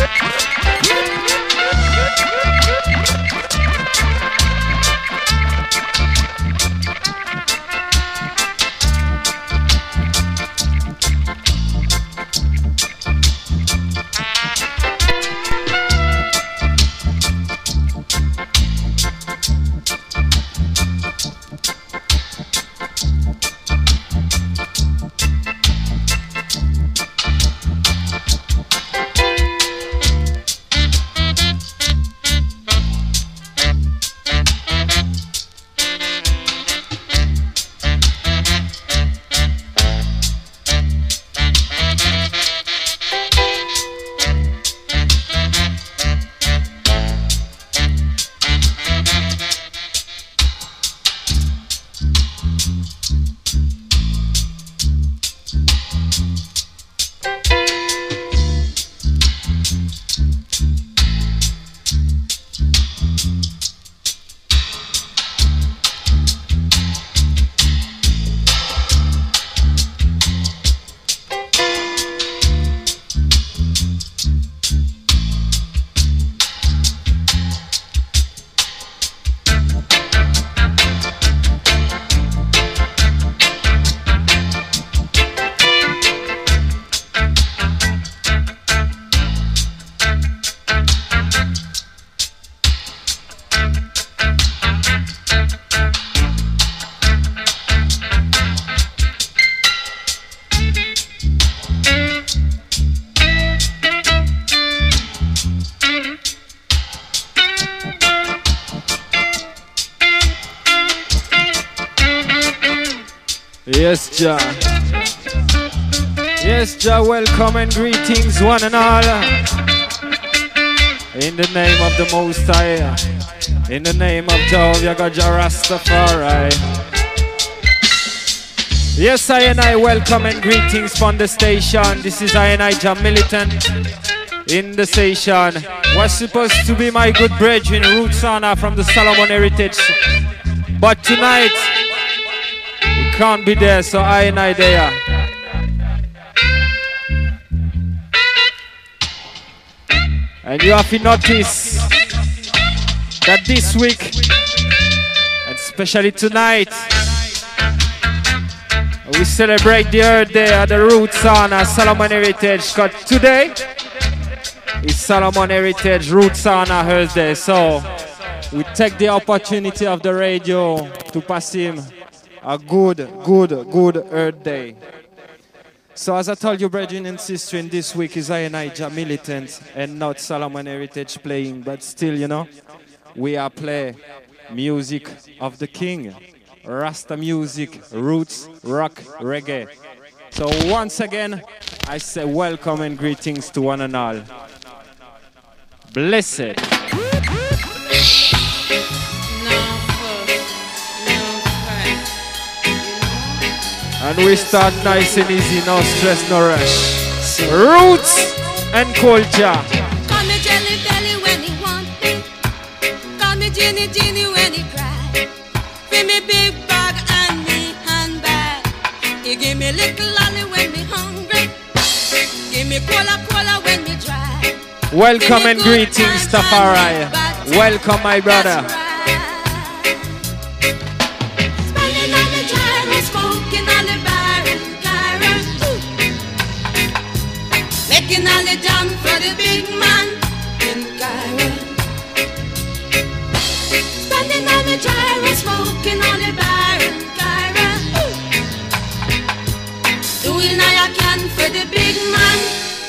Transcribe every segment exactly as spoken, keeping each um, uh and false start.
Yes, Jah. Yes, Jah, welcome and greetings, one and all. In the name of the Most High, in the name of Jehovah Jah Rastafari. Yes, I and I welcome and greetings from the station. This is I and I Jah Militant in the station. Was supposed to be my good brethren, Rootsana from the Solomon Heritage. But tonight, we can't be there, so I and I there. And you have to notice that this week, and especially tonight, we celebrate the Earth Day at the Rootsana Solomon Heritage. Because today is Solomon Heritage Rootsana Earth Day. So we take the opportunity of the radio to pass him a good, good, good Earth Day. So as I told you, brethren and sisters, this week is I and I Jah Militant and not Solomon Heritage playing, but still, you know, we are play music of the King, Rasta music, roots, rock, reggae. So once again, I say welcome and greetings to one and all. Blessed. And we start nice and easy, no stress, no rush. Roots and culture. Call me Jelly Belly when he want me. Call me Ginny Ginny when he cry. Give me big bag and me handbag. He give me little lolly when me hungry. Give me cola cola when me dry. Welcome and greetings, Tafari. Welcome, my brother. Making all the jam for the big man in Cairo. Standing on the gyro, smoking on the bar in Cairo. Doing all I can for the big man.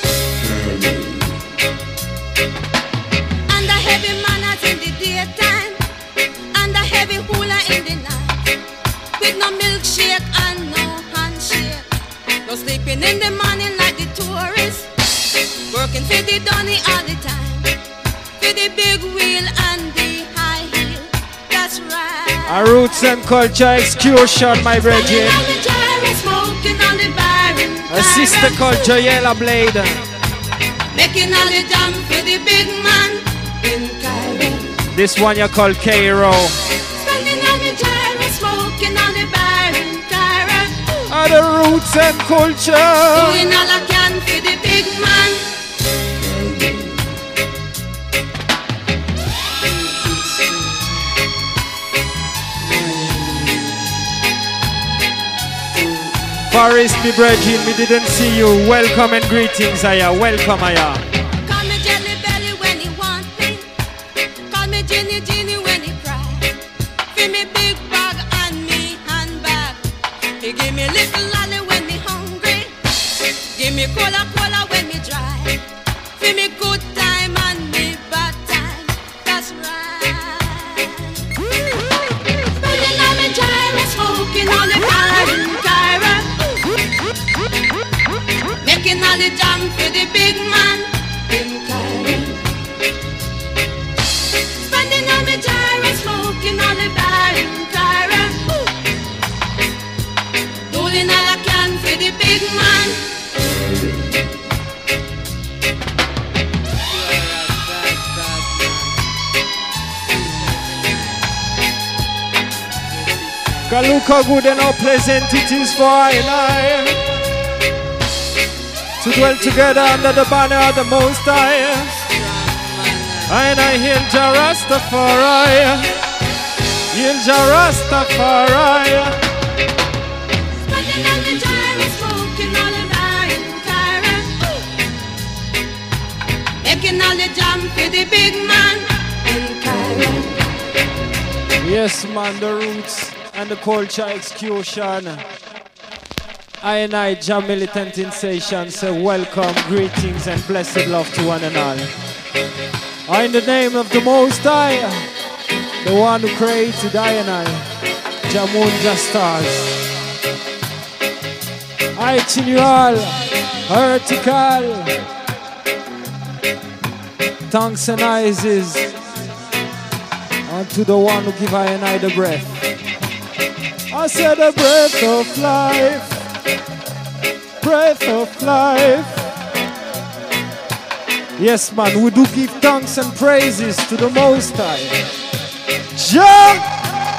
And the heavy manners in the daytime, and the heavy hula in the night. With no milkshake and no handshake. No sleeping in the morning like the tourists. Working for the donny all the time. For the big wheel and the high heel. That's right. A roots and culture excursion, my brethren. A sister culture, Yellow Blade. Making all the jam for the big man in Cairo. This one you call Cairo. Standing on the gyro, smoking on the bar in Cairo. A the roots and culture. Doing all I can for the big man. Paris, me brethren, me didn't see you. Welcome and greetings, Aya. Welcome, Aya. Call me Jelly Belly when he want me. Call me Ginny Ginny when he cry. Give me big bag and me handbag. He give me little lolly when me hungry. Give me cola cola when me dry. Give me good time and me bad time. That's right. Spending all me gyra, smoking all the bar in Cairo. Making all the jam for the big man in Cairo. Spending all me gyra, smoking all the bar in Cairo. Doing all I can for the big man. God, look how good and how pleasant it is for I and I to dwell together under the banner of the Most High. I and I hail Jah Rastafari, hail Jah Rastafari. Spending all the gyra, smoking all the bar in Cairo. Making all the jam for the big man in Cairo. Yes, man, the roots and the culture execution. I and I, Jah Militant Sensation, say welcome, greetings, and blessed love to one and all. I, in the name of the Most High, the one who created I and I, Jah Moon, Jah Stars. I tune you all, vertical, thanks and eyes unto the one who give I and I the breath. I said the breath of life, breath of life. Yes, man, we do give thanks and praises to the Most High. Jah!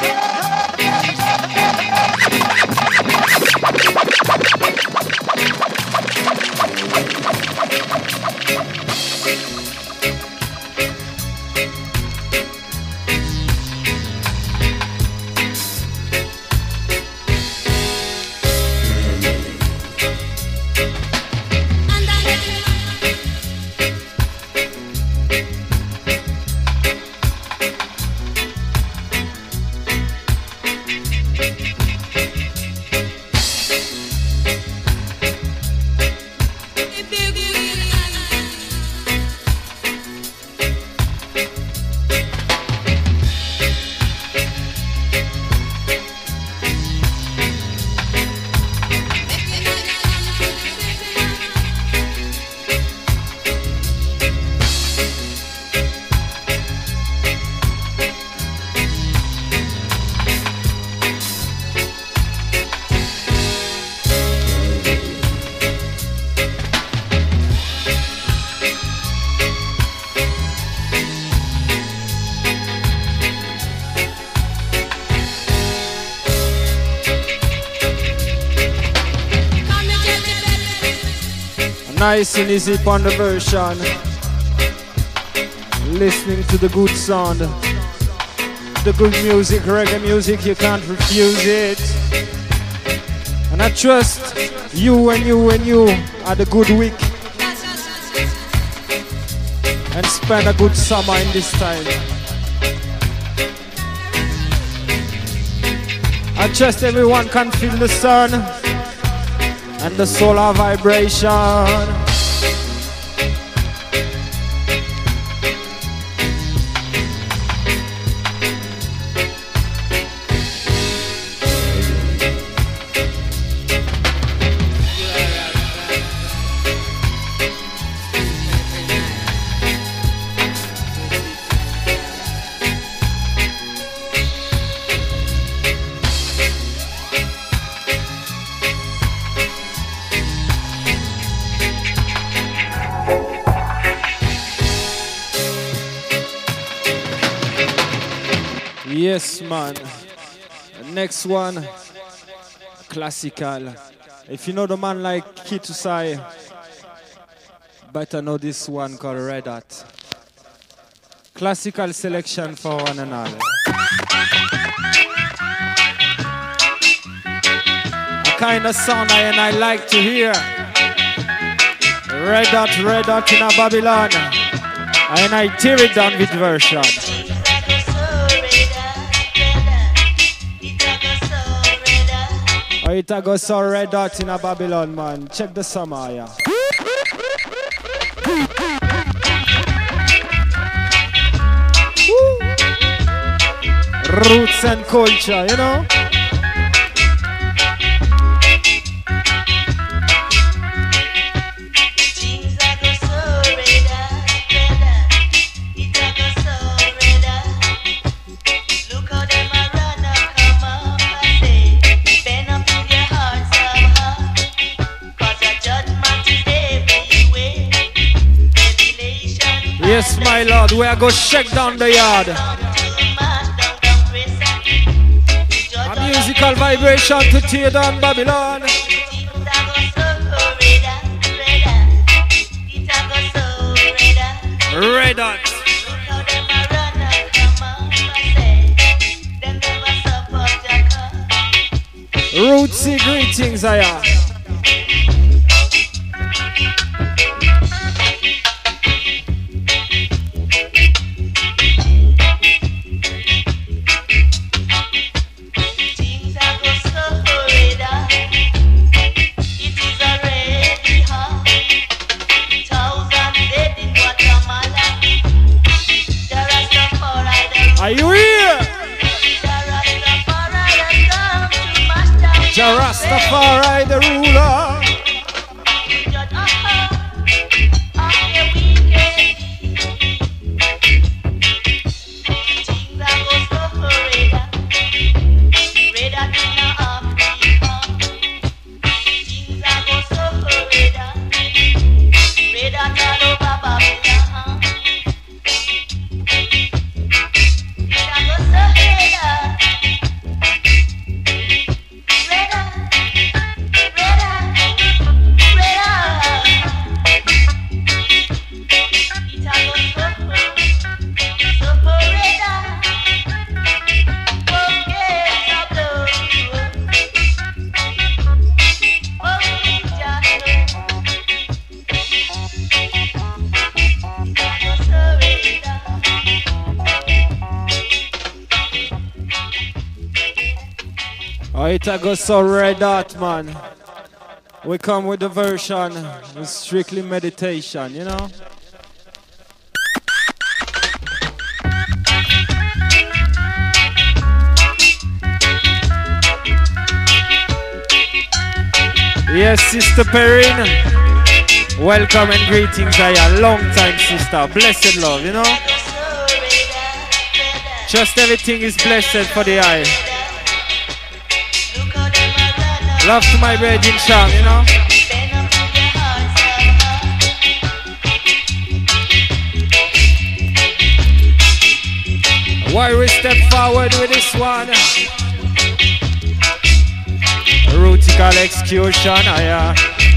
Nice and easy on the version. Listening to the good sound, the good music, reggae music, you can't refuse it. And I trust you and you and you had a good week and spend a good summer in this time. I trust everyone can feel the sun and the solar vibration. Yes, man. Next one, classical. If you know the man like Kitusai, better know this one called Red Hat. Classical selection for one and all. A kind of sound I and I like to hear. Red Hot, Red Hot in a Babylon. And I tear it down with version. Oh, it a go so red hot in a Babylon, man. Check the summer, yeah. Roots and culture, you know? Yes, my lord, we are going to shake down the yard. A musical vibration to tear down Babylon. Red Hot. Rootsy greetings, I am. Are you here? Jah Rastafari the ruler. Oh, it a go so red hot, man. We come with the version with strictly meditation, you know? Yes, Sister Perrine. Welcome and greetings. I a long time sister. Blessed love, you know? Just everything is blessed for the eye. Love to my virgin Sham, you know? Why we step forward with this one? Rutical execution, yeah.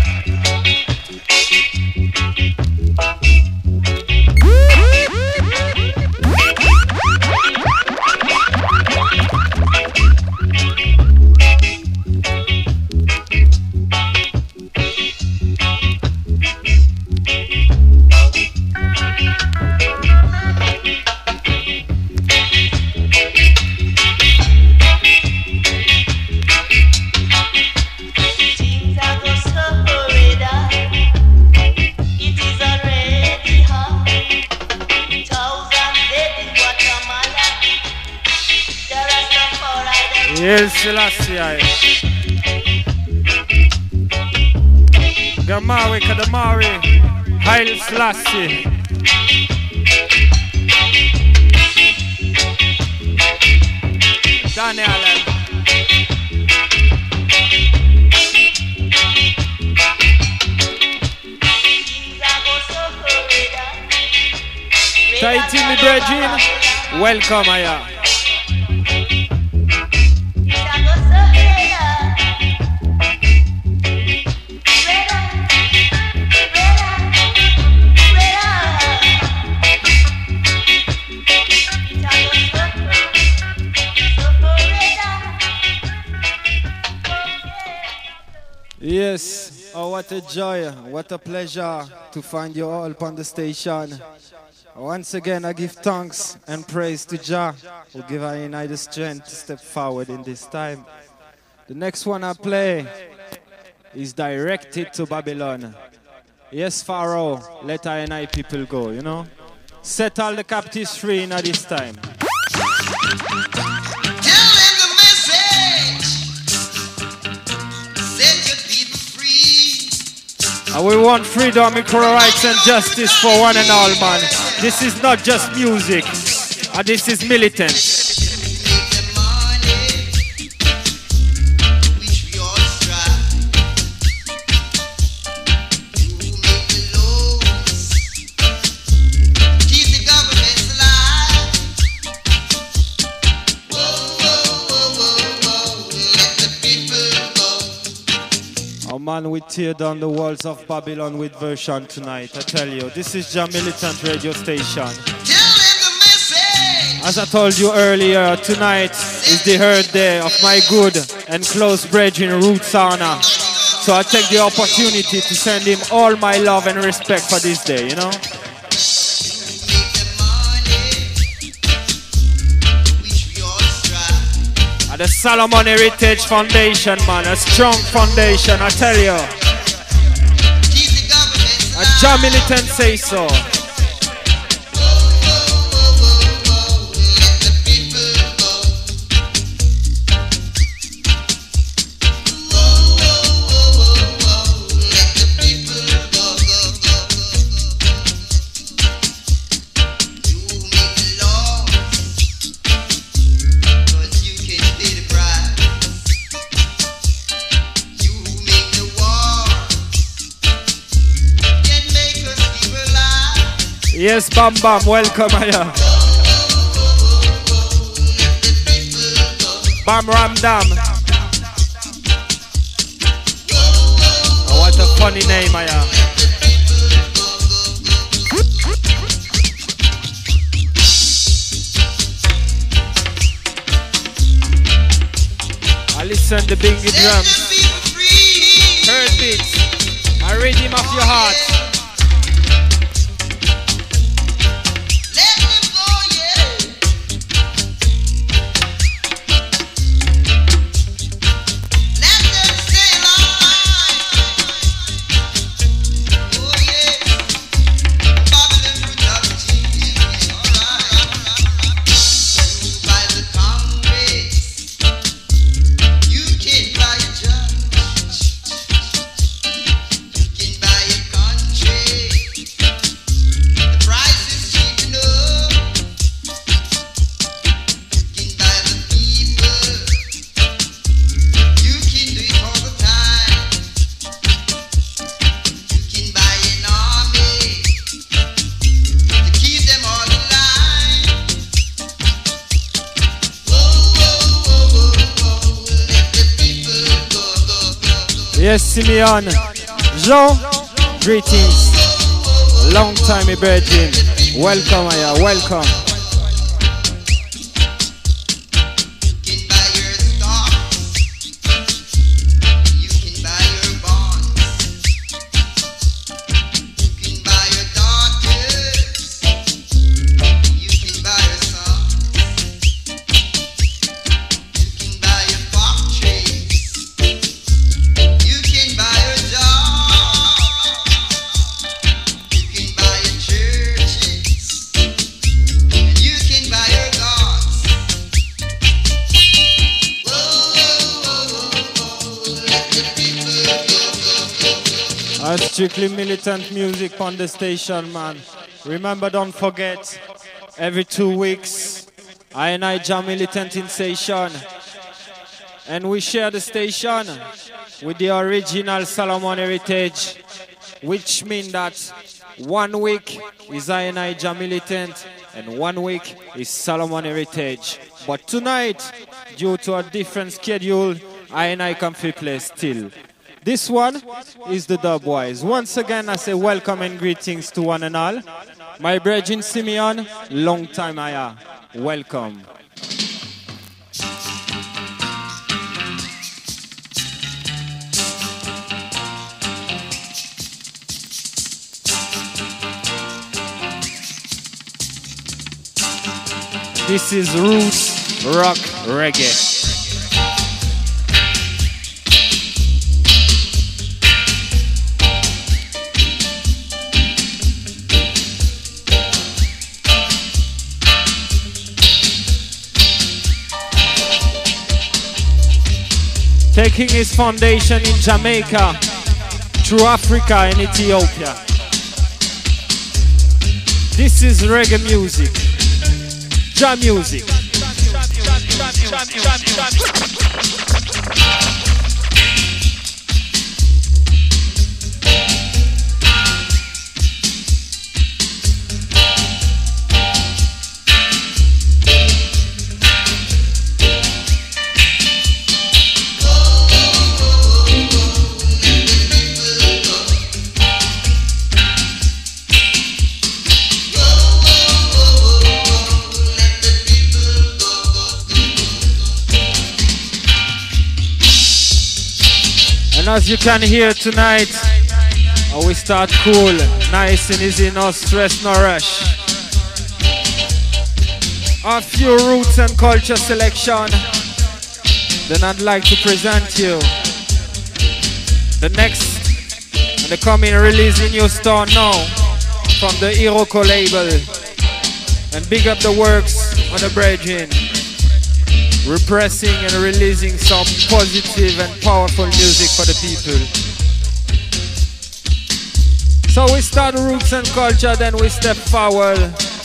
Yes, Selassie. Gamari, Kadamari, Haile Selassie. Daniel. Tighty, me brethren. Welcome, Aya. what a joy, what a pleasure to find you all upon the station. Once again, I give thanks and praise to Jah, who give I and I the strength to step forward in this time. The next one I play is directed to Babylon. Yes, Pharaoh, let I and I people go, you know. Set all the captives free in at this time. And we want freedom, equal rights and justice for one and all, man. This is not just music, and this is militant. Man, we tear down the walls of Babylon with version tonight. I tell you, this is Jah Militant Radio Station. As I told you earlier, tonight is the third day of my good and close brethren Roots Honor. So I take the opportunity to send him all my love and respect for this day, you know. The Solomon Heritage Foundation, man, a strong foundation, I tell you. A Jah Militant say so. Yes, Bam Bam, welcome here. Bam Ram Dam. Oh, what a funny name, here. I listen to Bingy drums. Heard beats. A rhythm of your heart. Yes, Simeon, Jean, greetings. Long time, my virgin. Welcome, Aya, welcome. Strictly militant music on the station, man. Remember, don't forget, every two weeks, I and I Jah Militant in station. And we share the station with the original Solomon Heritage, which means that one week is I and I Jah Militant, and one week is Solomon Heritage. But tonight, due to a different schedule, I and I can play still. This one is the Dubwise. Once again, I say welcome and greetings to one and all. My brethren Simeon, long time I welcome. This is Roots Rock Reggae. Taking his foundation in Jamaica, through Africa and Ethiopia. This is reggae music, jam music. And as you can hear tonight, uh, we start cool, nice and easy, no stress, no rush. A few roots and culture selection. Then I'd like to present you the next and the coming release in your store now from the Iroko label. And big up the works on the bridging. Repressing and releasing some positive and powerful music for the people. So we start roots and culture, then we step forward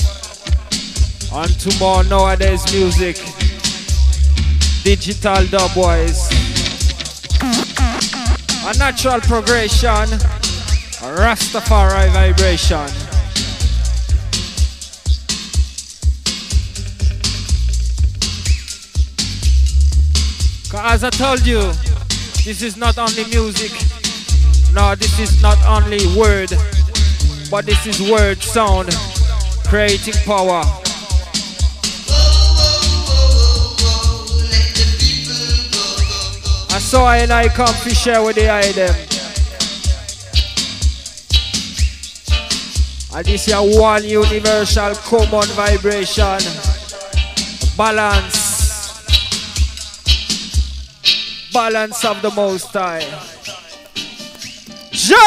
onto more nowadays music, digital dubwise, a natural progression, a Rastafari vibration. As I told you, this is not only music, no, this is not only word, but this is word, sound, creating power. And so I and I come to share with the eye them. And this is one universal common vibration, balance. Balance of the Most High. Ja!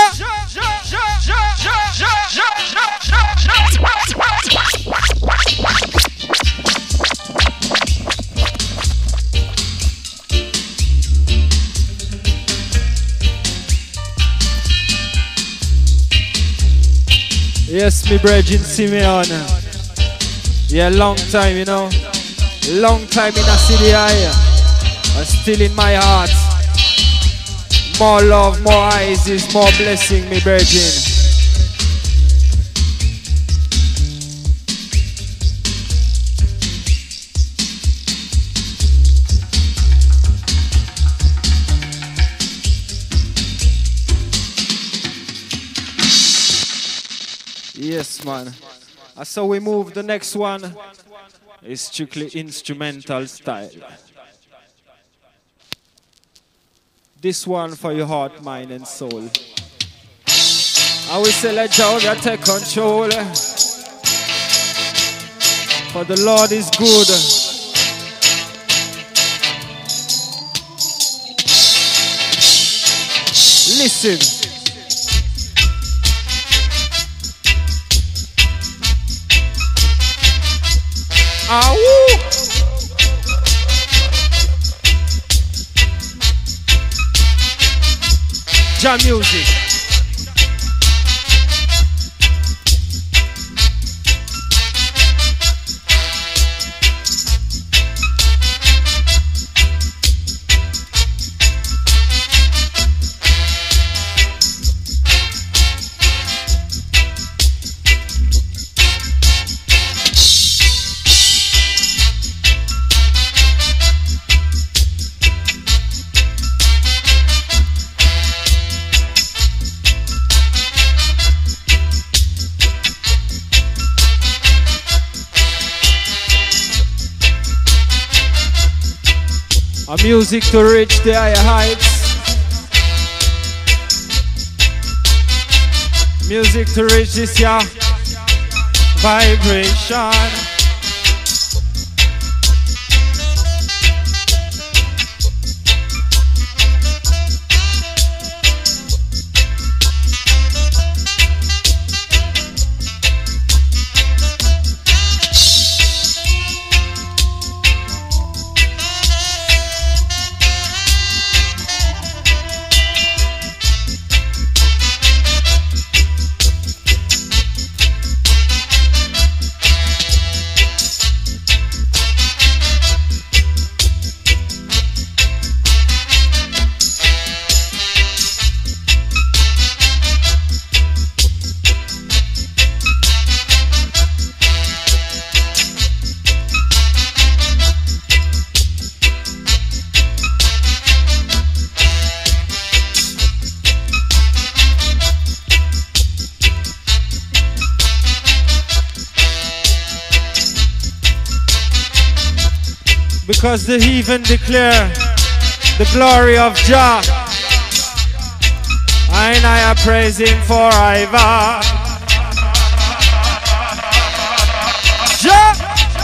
Yes, me brethren Simeon. Yeah, long time, you know. Long time in a city eye. But still in my heart. More love, more eyes is more blessing, me brethren. Yes, man. And so we move. The next one is strictly instrumental style. This one for your heart, mind, and soul. I will say, let Jehovah take control. For the Lord is good. Listen. Ah, woo! Jam music. A music to reach the higher heights. Music to reach this year vibration. Because the heathen declare the glory of Jah. I and I praise him forever. Jah!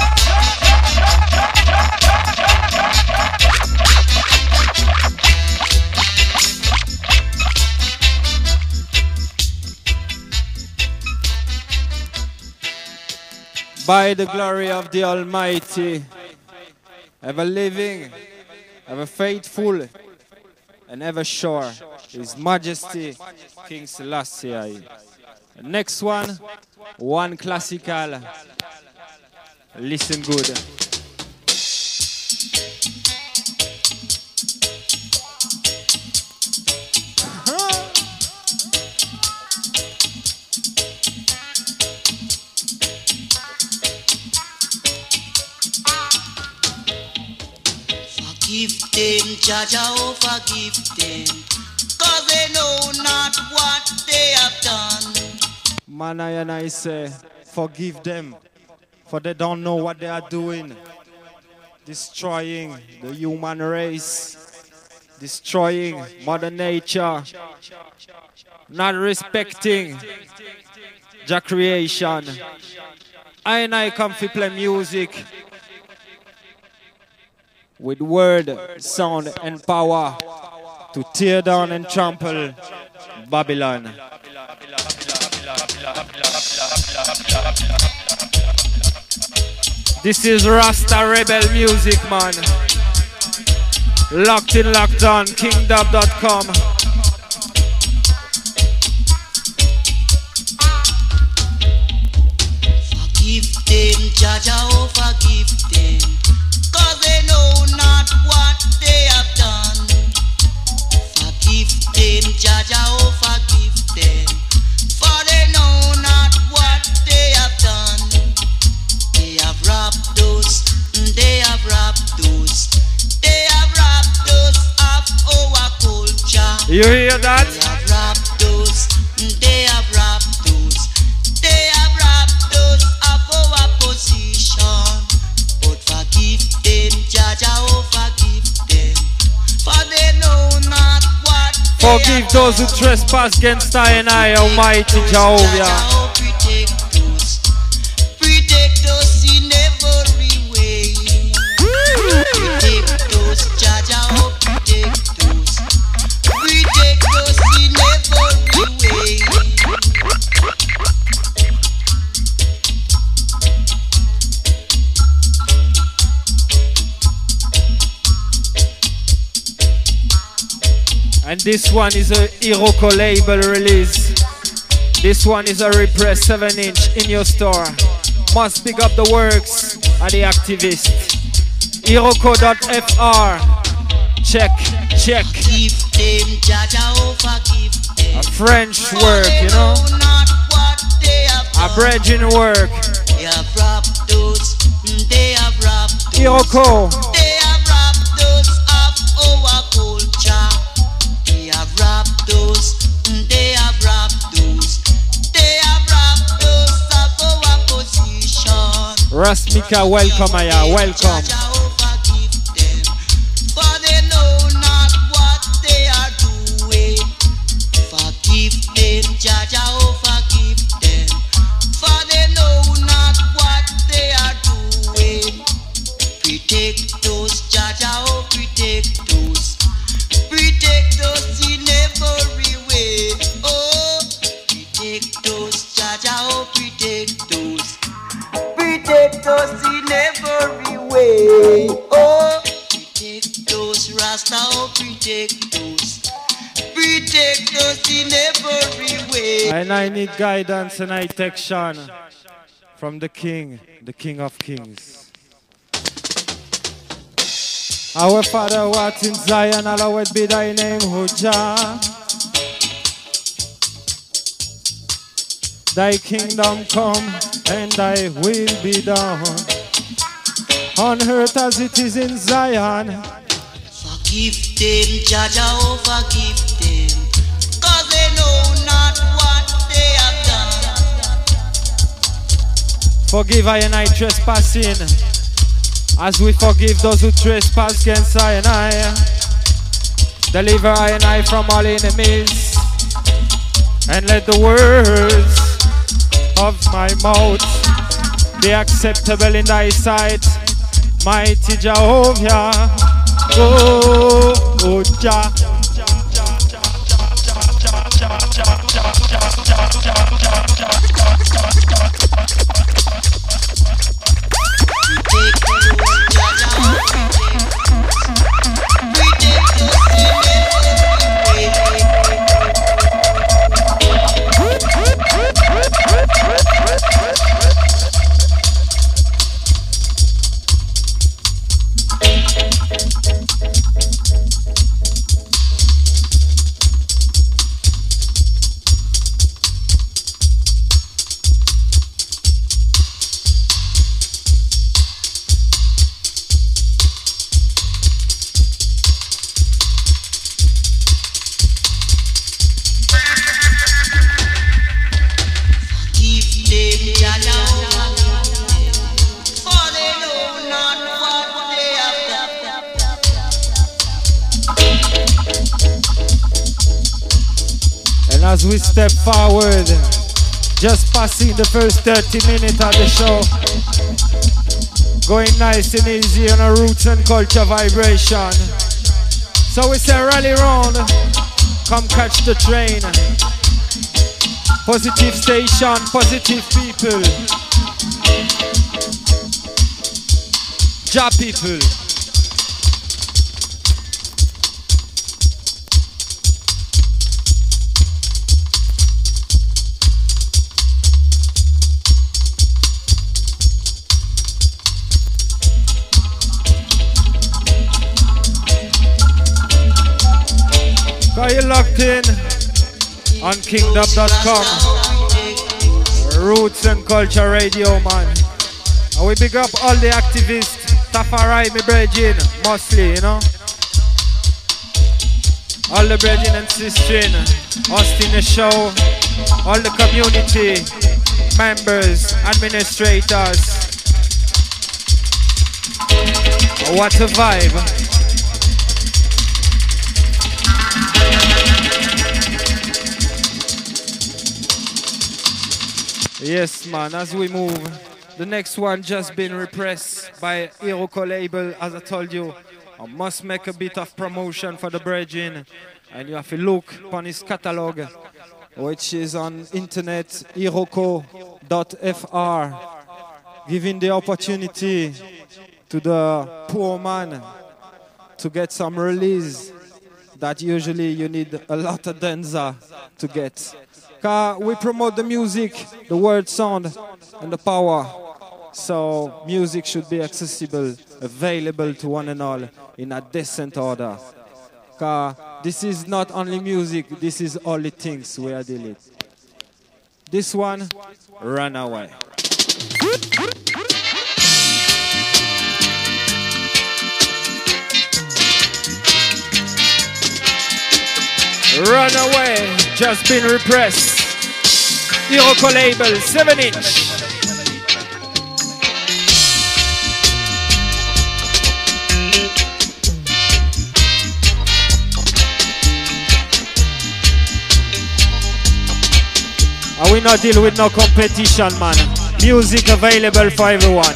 By the glory of the Almighty, ever living, ever faithful, and ever sure, His Majesty, King Selassie. The next one, one classical. Listen good. Forgive them, Jaja, oh forgive them, cause they know not what they have done. Man, I and I say, forgive them, for they don't know what they are doing. Destroying the human race, destroying Mother Nature, not respecting Jah creation. I and I come to play music with word, sound, and power to tear down and trample Babylon. This is Rasta Rebel music, man. Locked in, locked on, king dub dot com. Forgive them, Jaja, oh forgive them, cause they know not what they have done. Forgive them, Jaja, oh forgive them, for they know not what they have done. They have robbed us, they have robbed us, they have robbed us of our culture. You hear that? They have robbed us, they have robbed us, they have robbed us of our position. But forgive them, Jaja, oh forgive them, for they know not what they Forgive have those who done. trespass against I and I, Almighty Jaja, Jehovah. oh protect us, protect us in every way. Protect us, Jaja, oh protect us, protect us in every way. And this one is a Iroko label release. This one is a Repress seven inch in your store. Must pick up the works of the activist. Iroko dot F R. Check, check. Give them, Jaja, oh forgive them. A French For work, they you know. know not what they have A done. Bridging work. They have robbed us, they have robbed us. Iroko. They have robbed us of our culture. They have robbed us, they have robbed us, they have robbed us of our position. Rasmika, welcome, Aya, welcome. Jaja, oh forgive them, for they know not what they are doing. Forgive them, Jaja, oh forgive them, for they know not what they are doing. Protect us, Jaja, oh protect us, protect us in every way. Oh, protect us, Jaja, oh protect us, protect us in every way. Oh, protect us, Rasta, oh protect us, protect us in every way. And I need guidance and I take Sean from the King, the King of Kings. Our Father who art in Zion, hallowed be thy name, O Jah. Thy kingdom come and thy will be done on earth as it is in Zion. Forgive them, Jaja, oh forgive them, cause they know not what they have done. Forgive I and I trespassing As we forgive those who trespass against I and I. Deliver I and I from all enemies. And let the words of my mouth be acceptable in thy sight. Mighty Jehovah. Oh, oh, Jah. As we step forward, just passing the first thirty minutes of the show, going nice and easy on a roots and culture vibration. So we say rally round, come catch the train. Positive station, positive people. Jah people. Are you locked in on kingdom dot com? Roots and Culture Radio, man. And we big up all the activists, Tafari, me brethren, mostly, you know. All the brethren and sisters, us in the show, all the community members, administrators. What a vibe. Yes, man, as we move, the next one just been repressed by Iroko label, as I told you. I must make a bit of promotion for the brethren, and you have to look upon his catalog, which is on internet, iroko dot f r, giving the opportunity to the poor man to get some release that usually you need a lot of danza to get. Cause we promote the music, the word sound, and the power. So music should be accessible, available to one and all in a decent order. Cause this is not only music, this is all the things we are dealing with. This one, Runaway. Runaway, just been repressed. Iroko label, seven inch. And we not deal with no competition, man. Music available for everyone.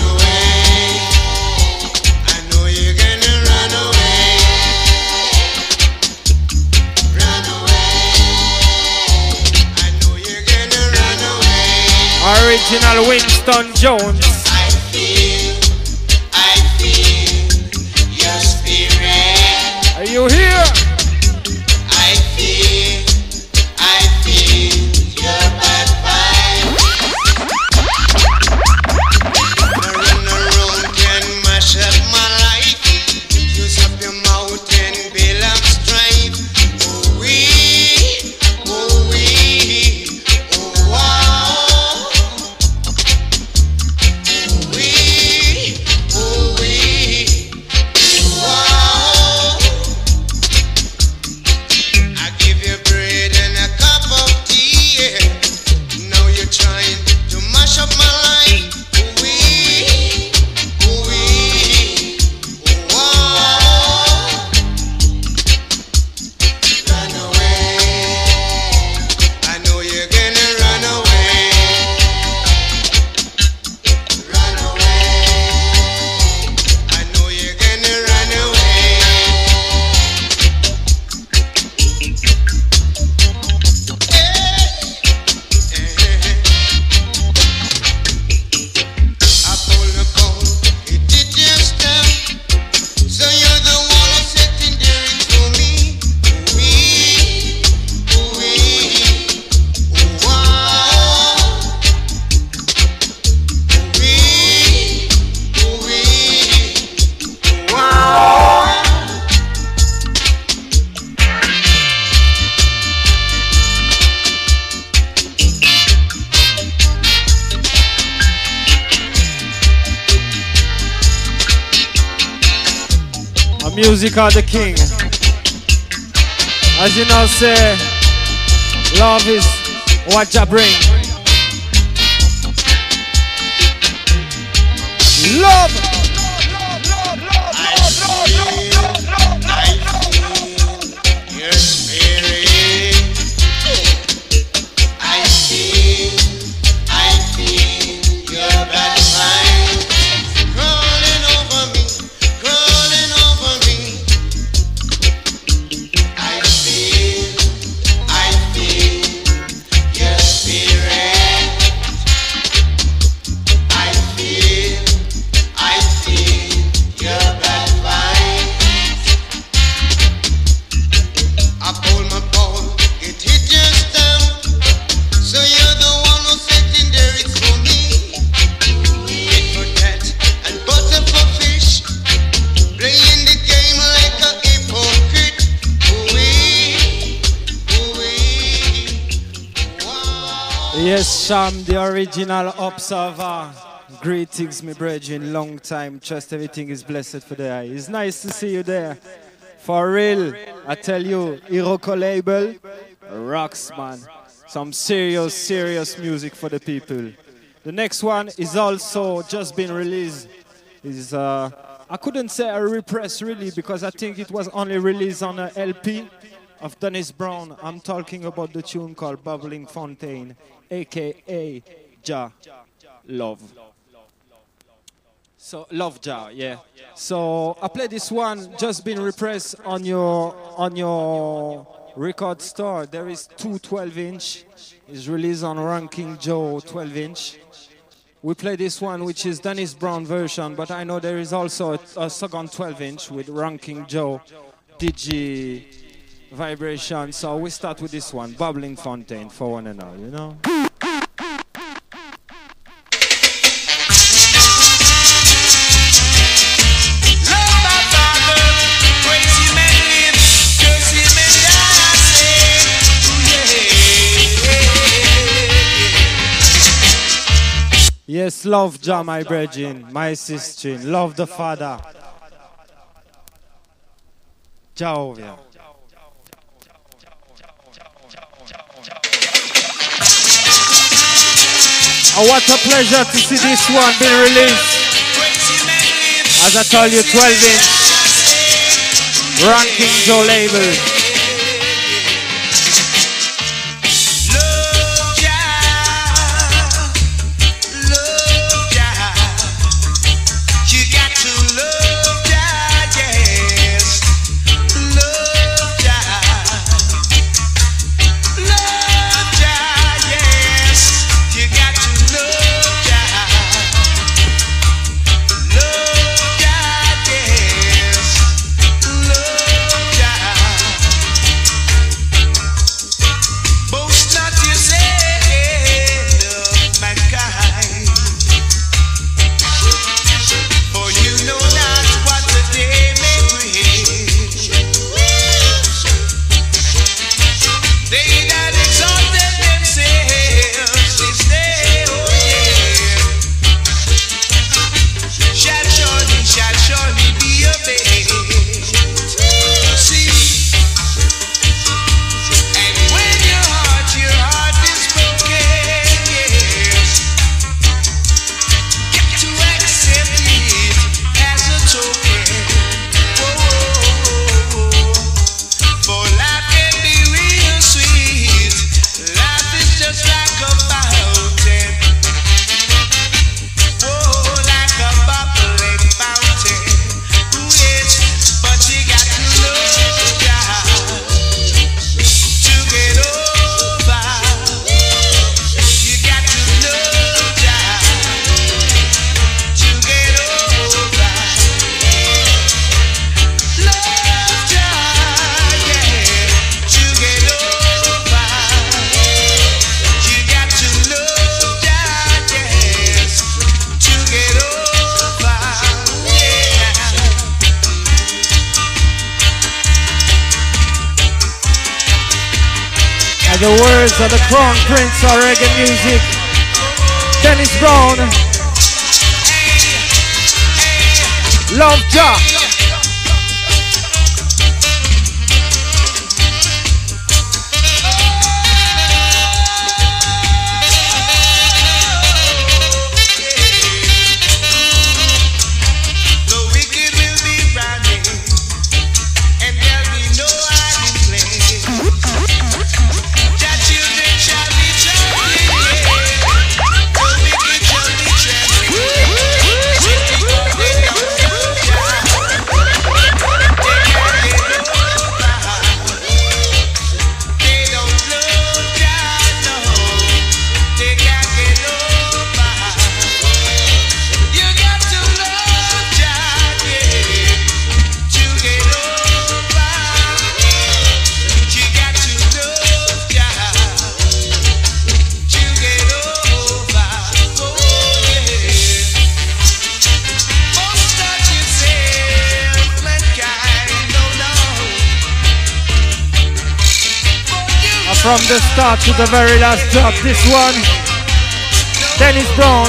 Original Winston Jones. I feel, I feel your spirit. Are you here? I feel, I feel your bad vibe. Run around can mash up my life. Use up your mouth and build up strife. Oh we, oh we, oh wow. music of the king. As you know, say, love is what you bring. Love. Yes, Sham, the original observer. Greetings, me brethren. Long time. Trust everything is blessed for the eye. It's nice to see you there. For real, I tell you, Iroko label rocks, man. Some serious, serious music for the people. The next one is also just been released. Is uh, I couldn't say a repress really because I think it was only released on a L P of Dennis Brown. I'm talking about the tune called Bubbling Fountain, aka Jah Love. So Love Jah, yeah. So I play this one, just been repressed on your on your record store. There is two twelve inch. It's released on Ranking Joe twelve inch. We play this one, which is Dennis Brown version, but I know there is also a, a second twelve inch with Ranking Joe Digi vibration. So we start with this one, Bubbling Fountain, for one and all, you know. Yes, love Jah, my brethren, my sister, love the Father. Jehovah. Oh, what a pleasure to see this one being released. As I told you, twelve inch. Ranking Joe label. The words of the Crown Prince of reggae music, Dennis Brown. Love Jah. From the start to the very last drop, this one, Dennis Brown.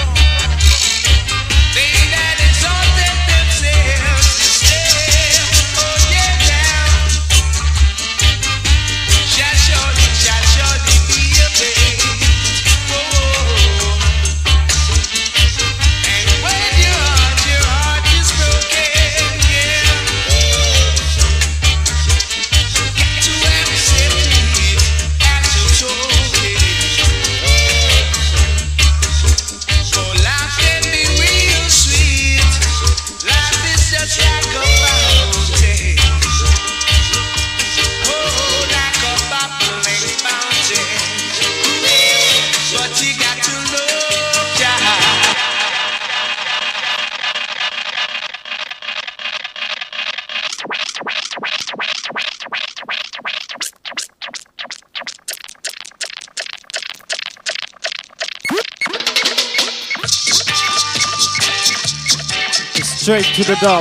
Straight to the dub.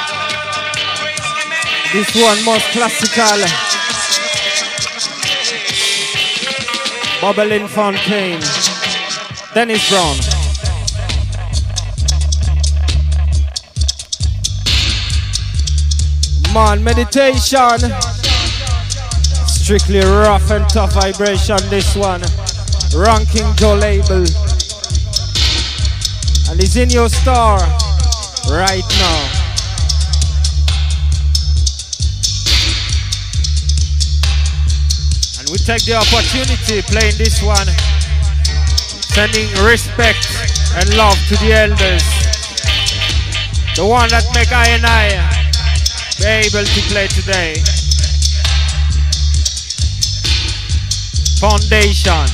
This one most classical. Bubbling Fontaine. Dennis Brown. Man, meditation. Strictly rough and tough vibration, this one. Ranking Joe label. And it's in your store right now. And we take the opportunity playing this one, sending respect and love to the elders, the one that make I and I be able to play today. Foundation.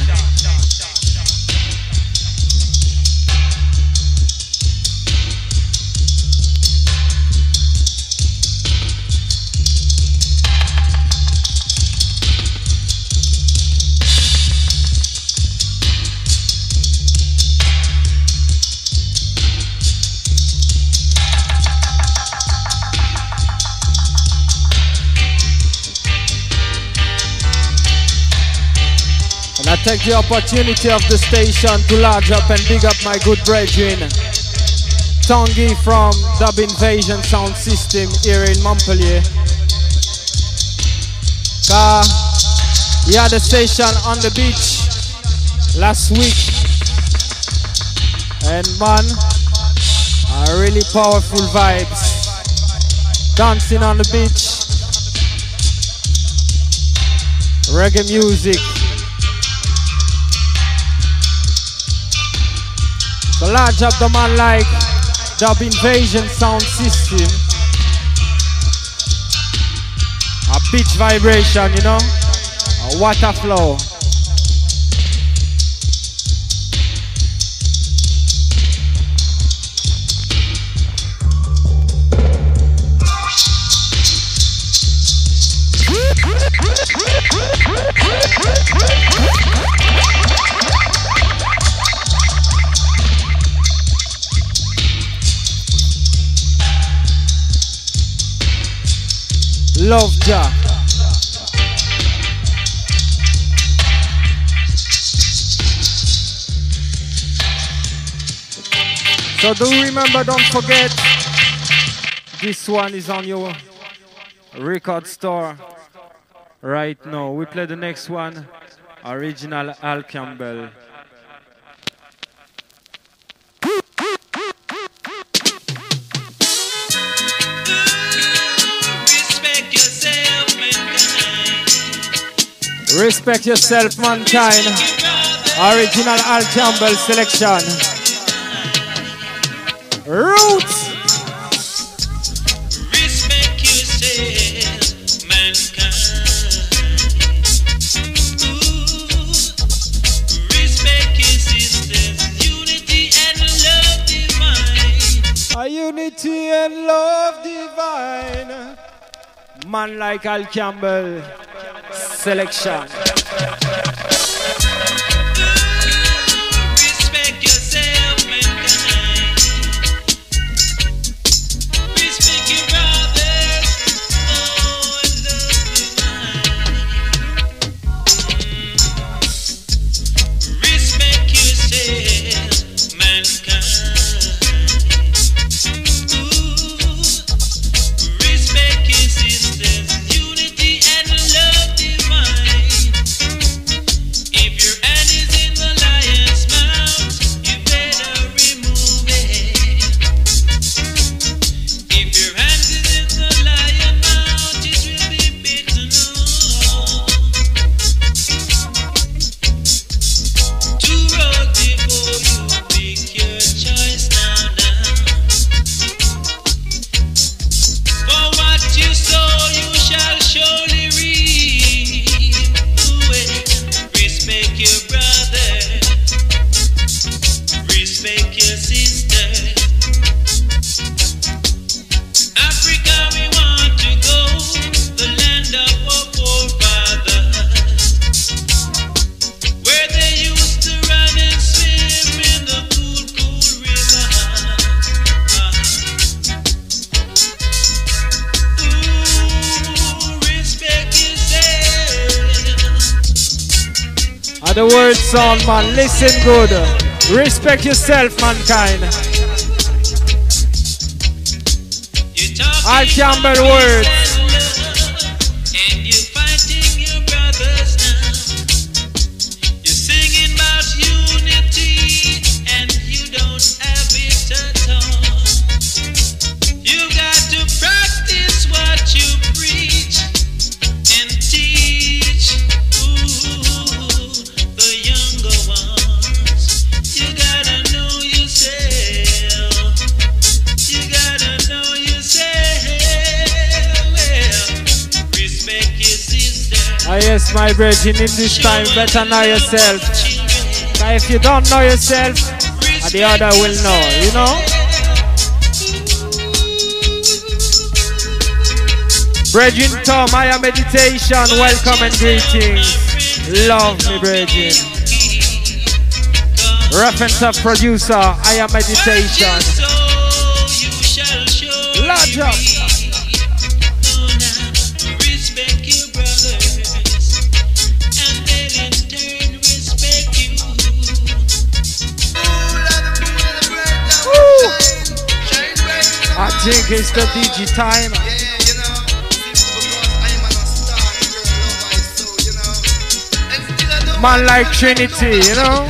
I take the opportunity of the station to large up and big up my good brethren Tanguy from Dub Invasion Sound System here in Montpellier. Car he had a station on the beach last week, and man, a really powerful vibes, dancing on the beach, reggae music. So large up the man like Dub Invasion Sound System. A beach vibration, you know? A water flow. Love Jah. So do remember, don't forget, this one is on your record store right now. We play the next one, original Al Campbell. Respect yourself, mankind. Original Al Campbell selection. Roots. Respect yourself, mankind. Ooh. Respect your sisters. Unity and love divine. A unity and love divine. Man like Al Campbell. Selection. Respect yourself, mankind. Respect your brothers. Oh, love divine. the word sound, man. Listen good. Respect yourself, mankind. Al Campbell words. And you're fighting your brothers now. You're singing about unity and you don't have it at all. You got to practice what you preach and teach. Ooh, the younger ones. You gotta know yourself. You gotta know yourself. Well, respect your sister. Ah yes, my brethren, in this time, better know yourself. Cause if you don't know yourself, the other will know, you know? Brethren Tom, I am meditation, welcome and greetings. Love me, brethren. Reference of producer, I am meditation. Large up. Respect your brothers, and they'll in turn respect you. Woo. I think it's the D J time. Man like Trinity, you know?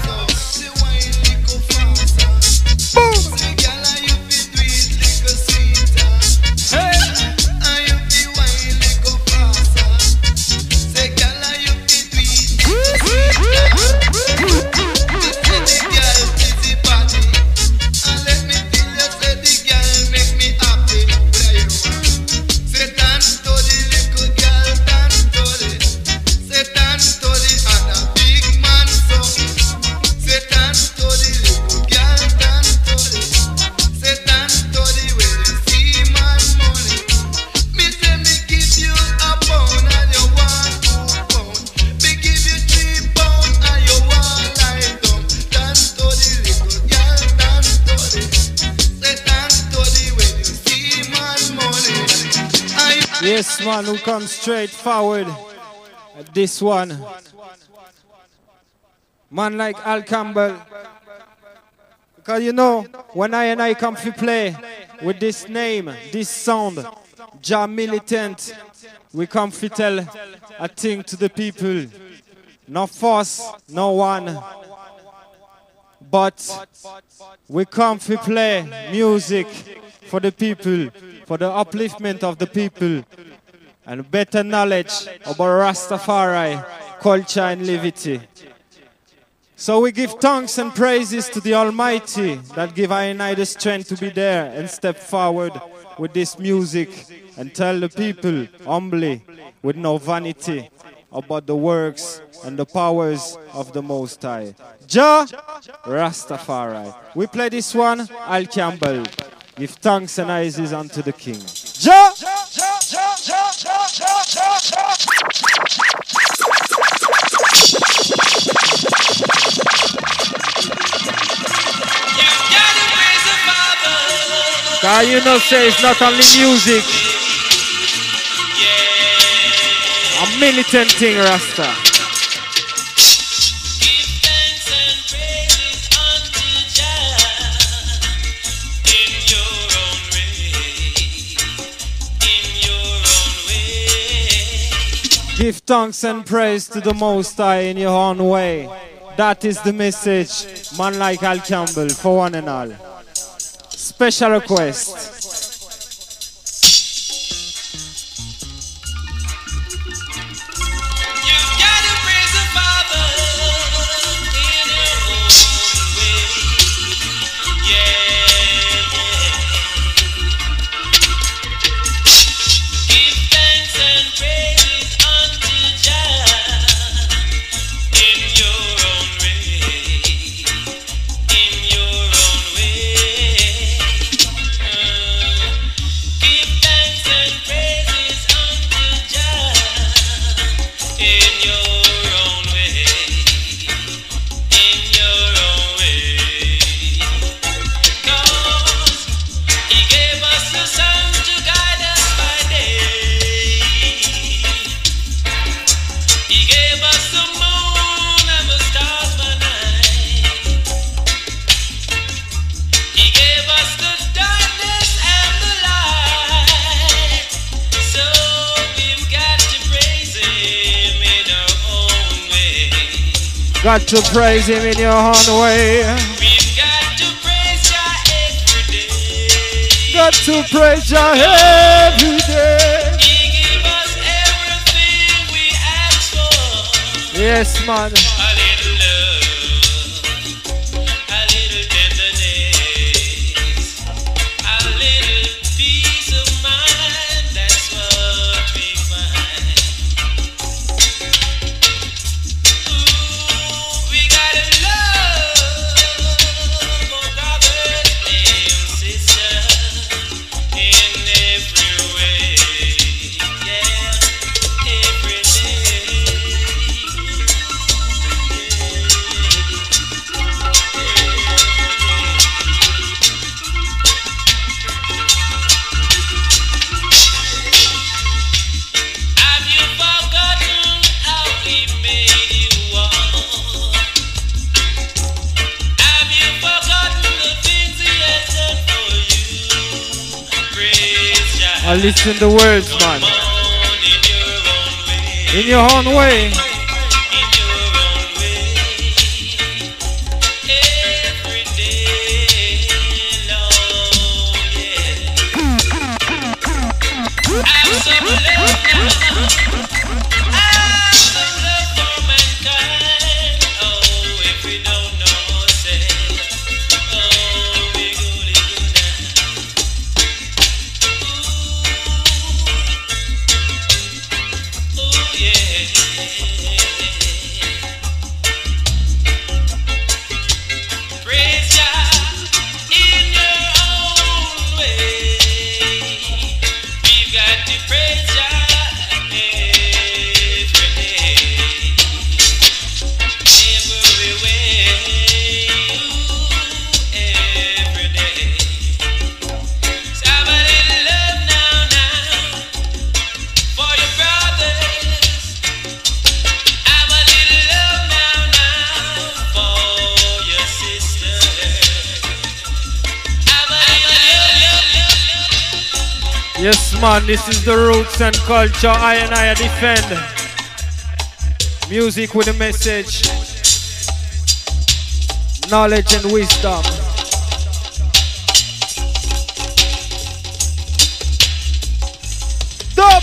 Yes, man, who comes straight forward. This one. Man like Al Campbell. Because you know, when I and I come to play with this name, this sound, Jah Militant, we come to tell a thing to the people. No force, no one. But we come to play music for the people, for the upliftment of the people, and better knowledge about Rastafari, culture and liberty. So we give thanks and praises to the Almighty that give I and I the strength to be there and step forward with this music and tell the people humbly, with no vanity, about the works and the powers of the Most High. Jah Rastafari. We play this one, Al Campbell. Give thanks and praises unto the King. Jah! Cause you know say it's not only music. A militant thing, Rasta. Give thanks and praise to the Most High in your own way. That is the message, man like Al Campbell, for one and all. Special request. In your own way. Got to praise him in your own way. We've got to praise Jah every day. Got to praise Jah every day. He give us everything we ask for. Yes, man. A little love, a little tenderness, a little peace of mind. That's what we find. Ooh, we gotta love our brothers and sisters in every way. Yeah, every day. Have you forgotten how he made you walk? Have you forgotten the things he has done for you? Praise Jah. I listen to words, man. Come on in your own way. In your own way. In your own way. Every day, Lord, yeah. Have some love now. Have some love for mankind. Oh, if we don't know, say, oh, we go little now. Ooh, ooh, yeah. Praise Jah in your own way. We've got to praise Jah every day, every way, ooh, every day. So have a little love now, now for your brothers. Have a little love now, now for your sisters. Have a little love. Yes, man, this is the roots and culture I and I defend. Music with a message, knowledge and wisdom. Dub!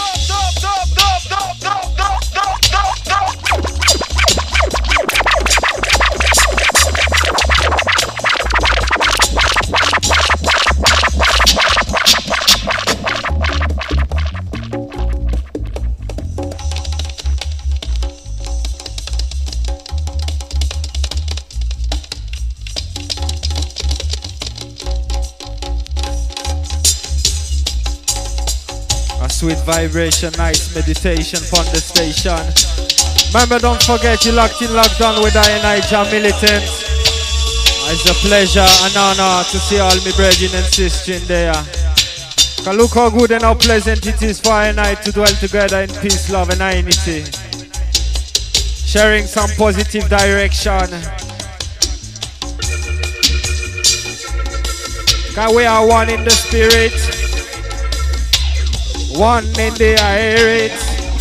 A sweet vibration, nice meditation from the station. Remember, don't forget you locked in, locked on with I and I Jah Militant. It's a pleasure and honor to see all my brethren and sisters in there. Can look how good and how pleasant it is for I and I to dwell together in peace, love and unity. Sharing some positive direction. Cause we are one in the spirit. One in the air, it.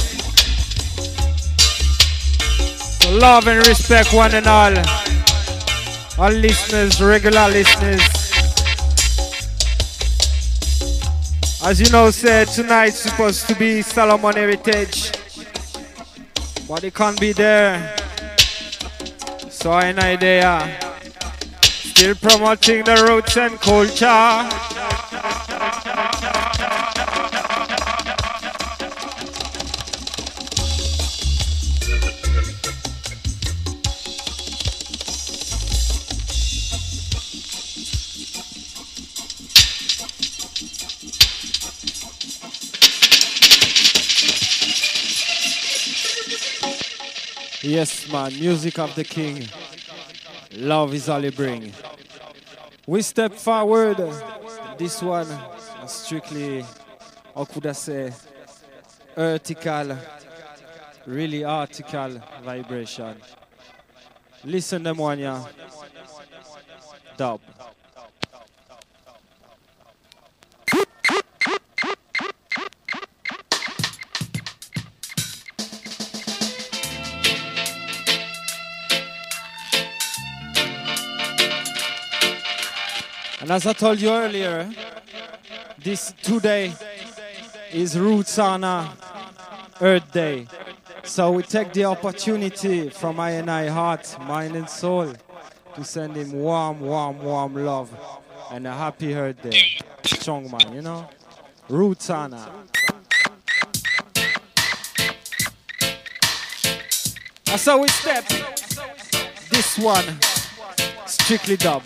So love and respect one and all. All listeners, regular listeners. As you know, said tonight's supposed to be Solomon Heritage, but it can't be there. So I and I there, still promoting the roots and culture. Yes, man, music of the king. Love is all you bring. We step forward. This one is strictly, how could I say, vertical, really article vibration. Listen them one, yeah. Dub. And as I told you earlier, this today is Roots Honor Earth Day. So we take the opportunity from I and I heart, mind and soul to send him warm, warm, warm love and a happy Earth Day. Strong man, you know? Roots Honor. That's how we step. This one, strictly dub.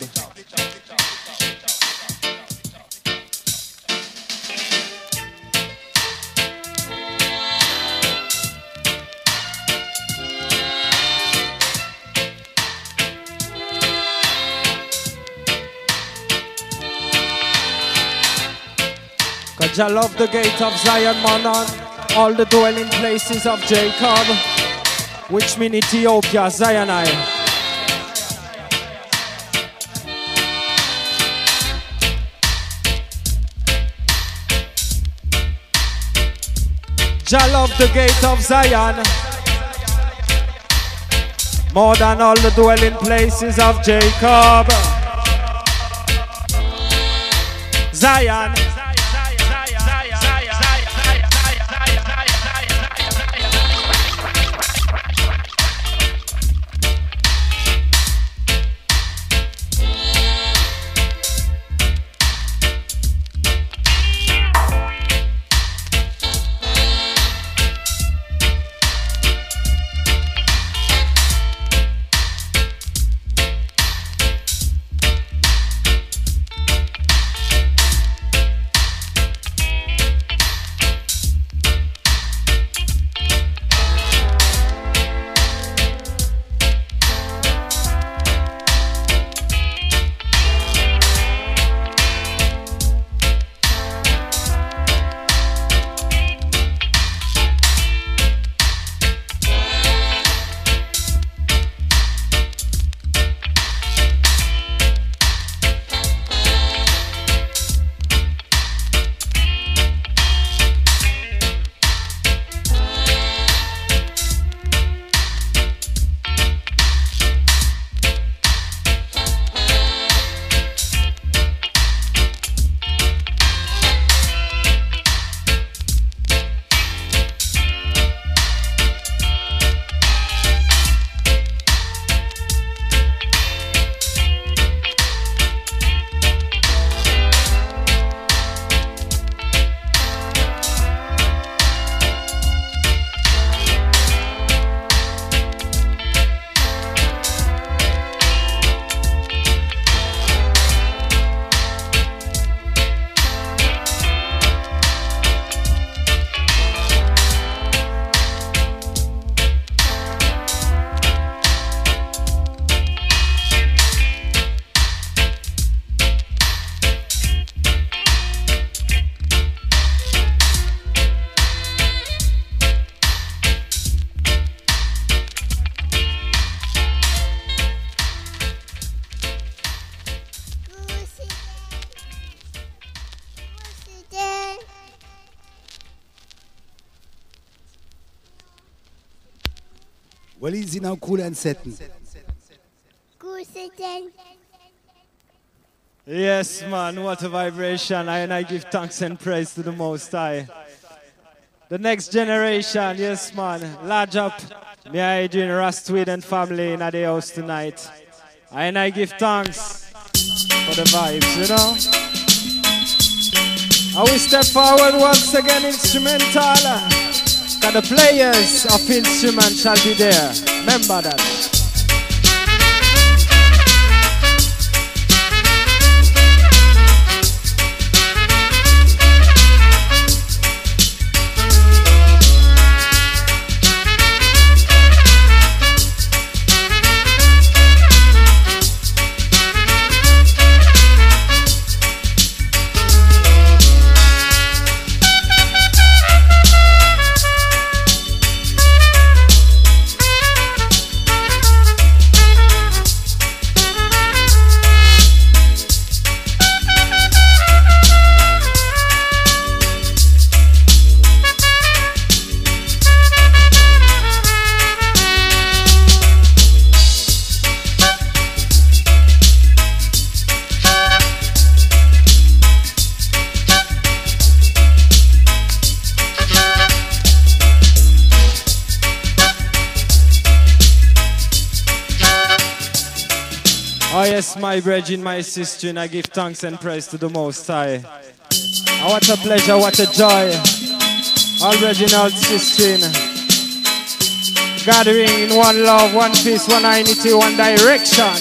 Cause I love the gate of Zion, Manon, all the dwelling places of Jacob, which mean Ethiopia, Zion I. Jah love the gate of Zion more than all the dwelling places of Jacob. Zion. Well, easy now, cool and setting. Cool setting. Yes, man, what a vibration. I and I give thanks and praise to the Most High. The next generation, yes, man. Large up. Me I doing Rastweed and family in the house tonight. I and I give thanks for the vibes, you know. I will step forward once again, instrumental. And the players of instruments shall be there. Remember that. Oh yes, my brethren, my sister, and I give thanks and praise to the Most High. Oh, what a pleasure, what a joy. All brethren, all sister, gathering in one love, one peace, one unity, one direction.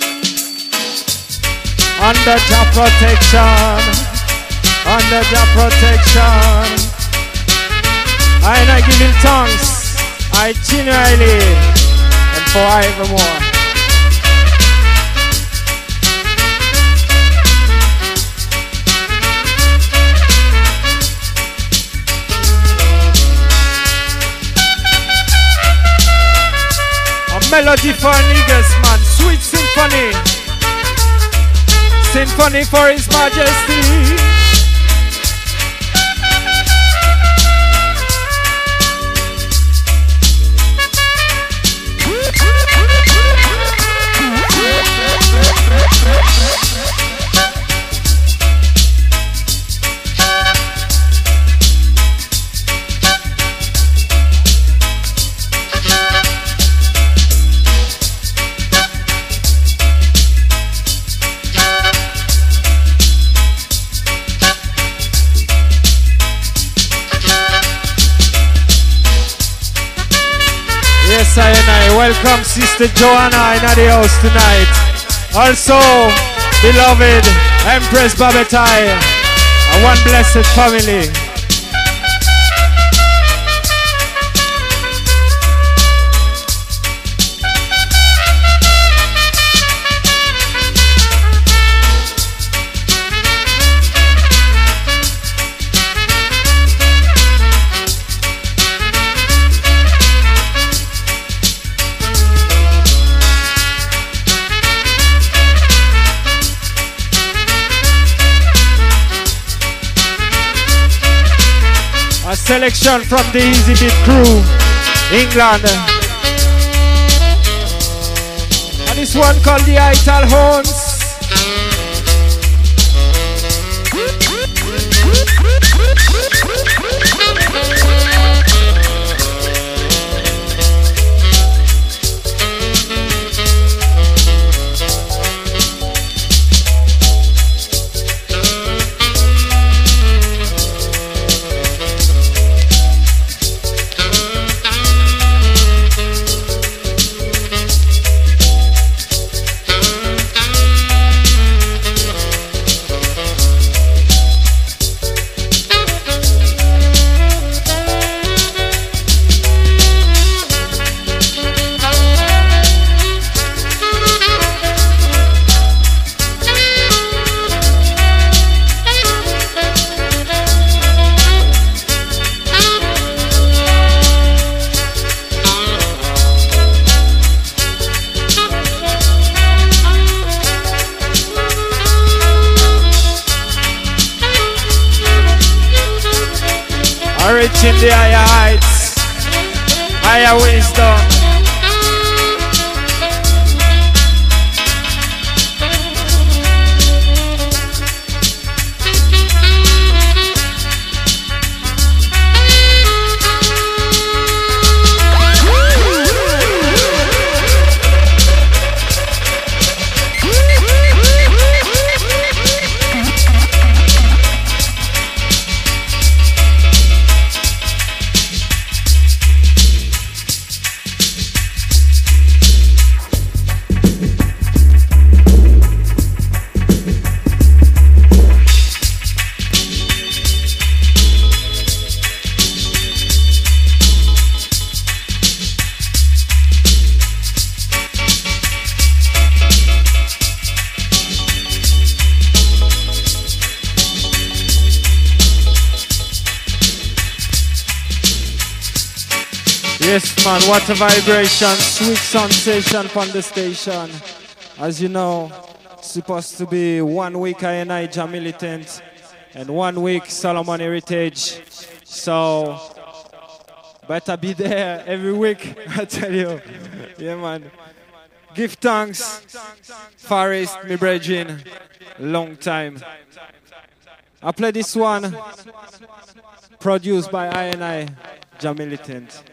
Under your protection, under your protection. I and I give him thanks, I genuinely and forevermore. A melody for niggas, man, sweet symphony, symphony for His Majesty. Yes, I and I welcome Sister Joanna in the house tonight. Also, beloved Empress Babetai, a one blessed family. A selection from the Easy Beat crew, England. And this one called the Ital Horns. Reaching the higher heights, higher wisdom. Yes, man, what a vibration, sweet sensation from the station. As you know, supposed to be one week I and I Jah Militant and one week Solomon Heritage. So, better be there every week, I tell you. Yeah, man. Give thanks, Forest, me brethren, long time. I play this one, produced by I and I Jah Militant.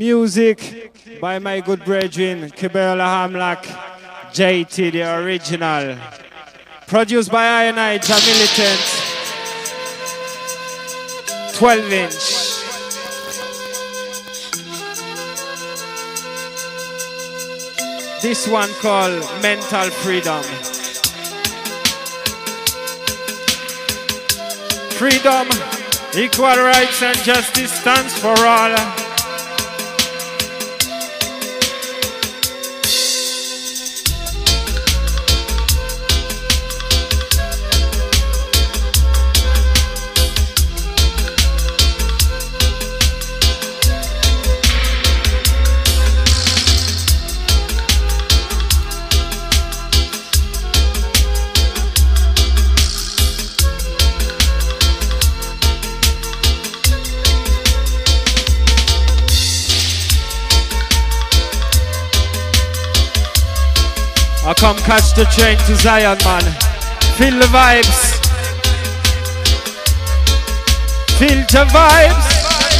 Music by my good brethren, Kiberla Hamlock, J T, the original. Produced by I and I, Ja Militant. twelve inch. This one called Mental Freedom. Freedom, equal rights and justice stands for all. I come catch the train to Zion, man. Feel the vibes. Feel the vibes.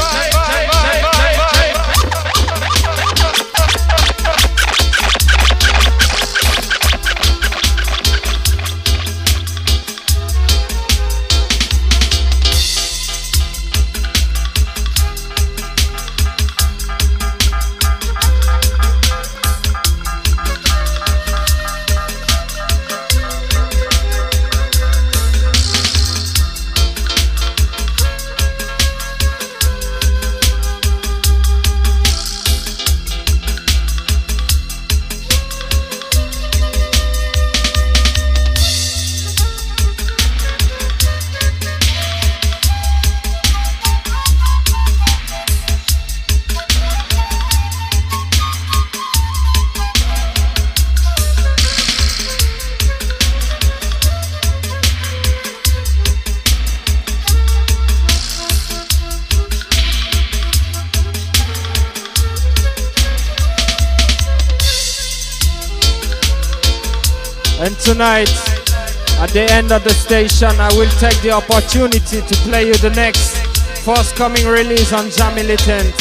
And tonight, at the end of the station, I will take the opportunity to play you the next forthcoming release on Ja Militant.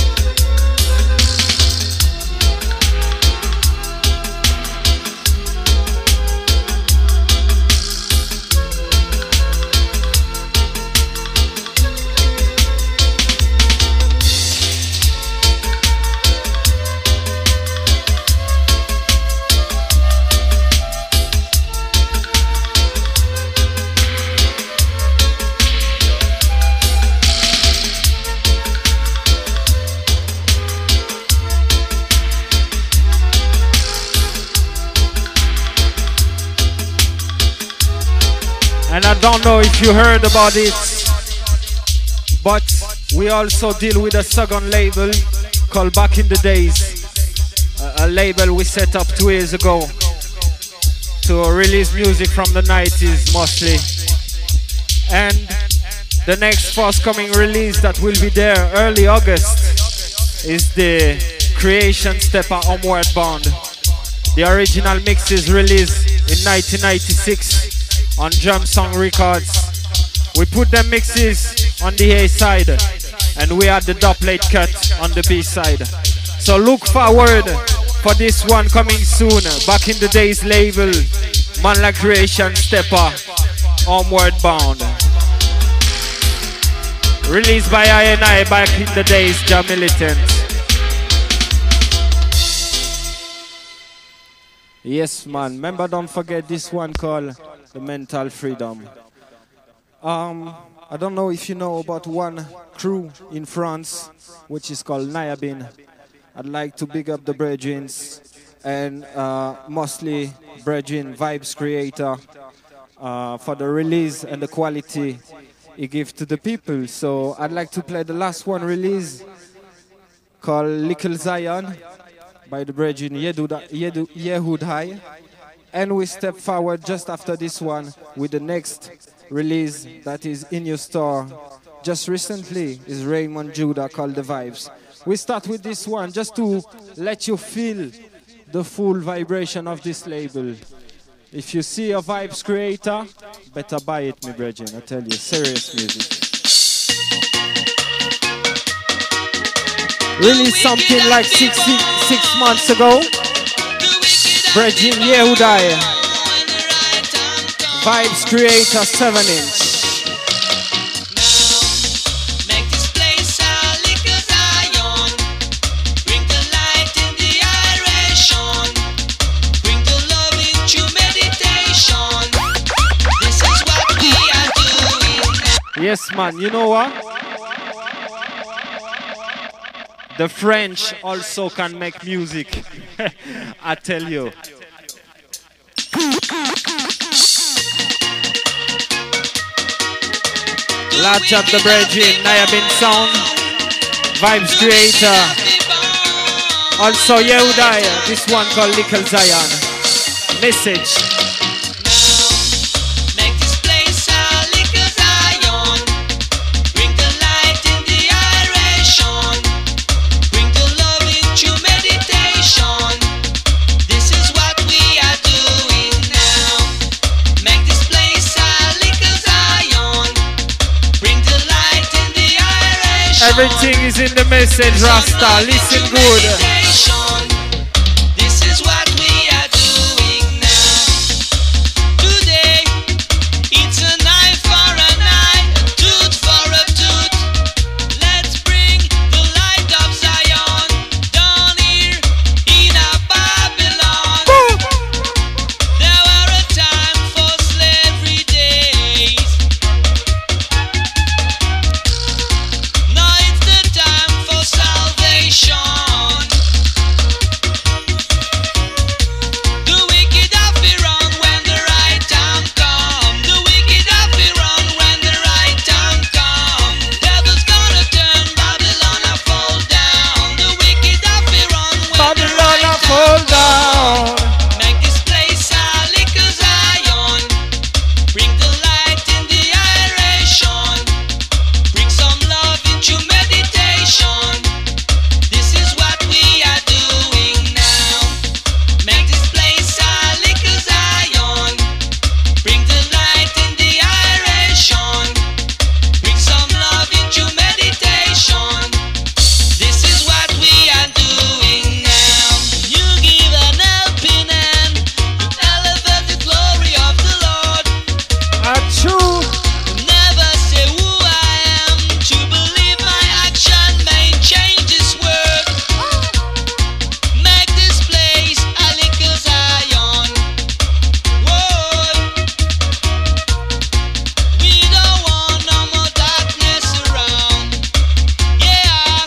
And I don't know if you heard about it, but we also deal with a second label called Back in the Days, a, a label we set up two years ago to release music from the nineties mostly. And the next forthcoming release that will be there early August is the Creation Stepper Homeward Bound. The original mix is released in nineteen ninety-six on Drum Song Records. We put them mixes on the A side and we had the doublet cut on the B side. So look forward for this one coming soon. Back in the Days label, Man Like Creation Stepper, Homeward Bound. Released by I and I, Back in the Days, Ja Militant. Yes, man. Remember, don't forget this one called The Mental Freedom. Um, I don't know if you know about one crew in France, which is called Nayabin. I'd like to big up the brethren and uh, mostly brethren Vibes Creator uh, for the release and the quality he gives to the people. So I'd like to play the last one release called Little Zion by the brethren Yehud, Yehud, Yehud High. And we step forward just after this one with the next release that is in your store just recently is Raymond Judah called The Vibes. We start with this one just to let you feel the full vibration of this label. If you see a Vibes Creator, better buy it, my brethren. I tell you, serious music. Released something like six, six months ago. Virgin Yehudai. Vibes Creator seven inch. Yes, man, you know what? The French also can make music. I tell you. Large up the Virgin, Nayabin Sound, Vibes Creator. Also Yehudai, this one called Little Zion. Message. Everything is in the message, Rasta. Listen good. This is what we are doing now. Today, it's a knife for a knife, a tooth for a tooth. Let's bring the light of Zion down here in a Babylon. Woo! There were a time for slavery days. Salvation. The wicked have to run when the right time come. The wicked have to run when the right time come. Devil's gonna turn Babylon a fall down. The wicked have to run when Babylon the right fall time down. come. Make this place a little Zion. Bring the light in the aeration. Bring some love into meditation. This is what we are doing now. Make this place a little Zion. Bring the light in the aeration. Bring some love into meditation. This is what we are doing now. You give an helping hand to elevate the glory of the Lord. Achoo. Never say who I am. To believe my action may change this world. Make this place a little Zion. Whoa. We don't want no more darkness around. Yeah.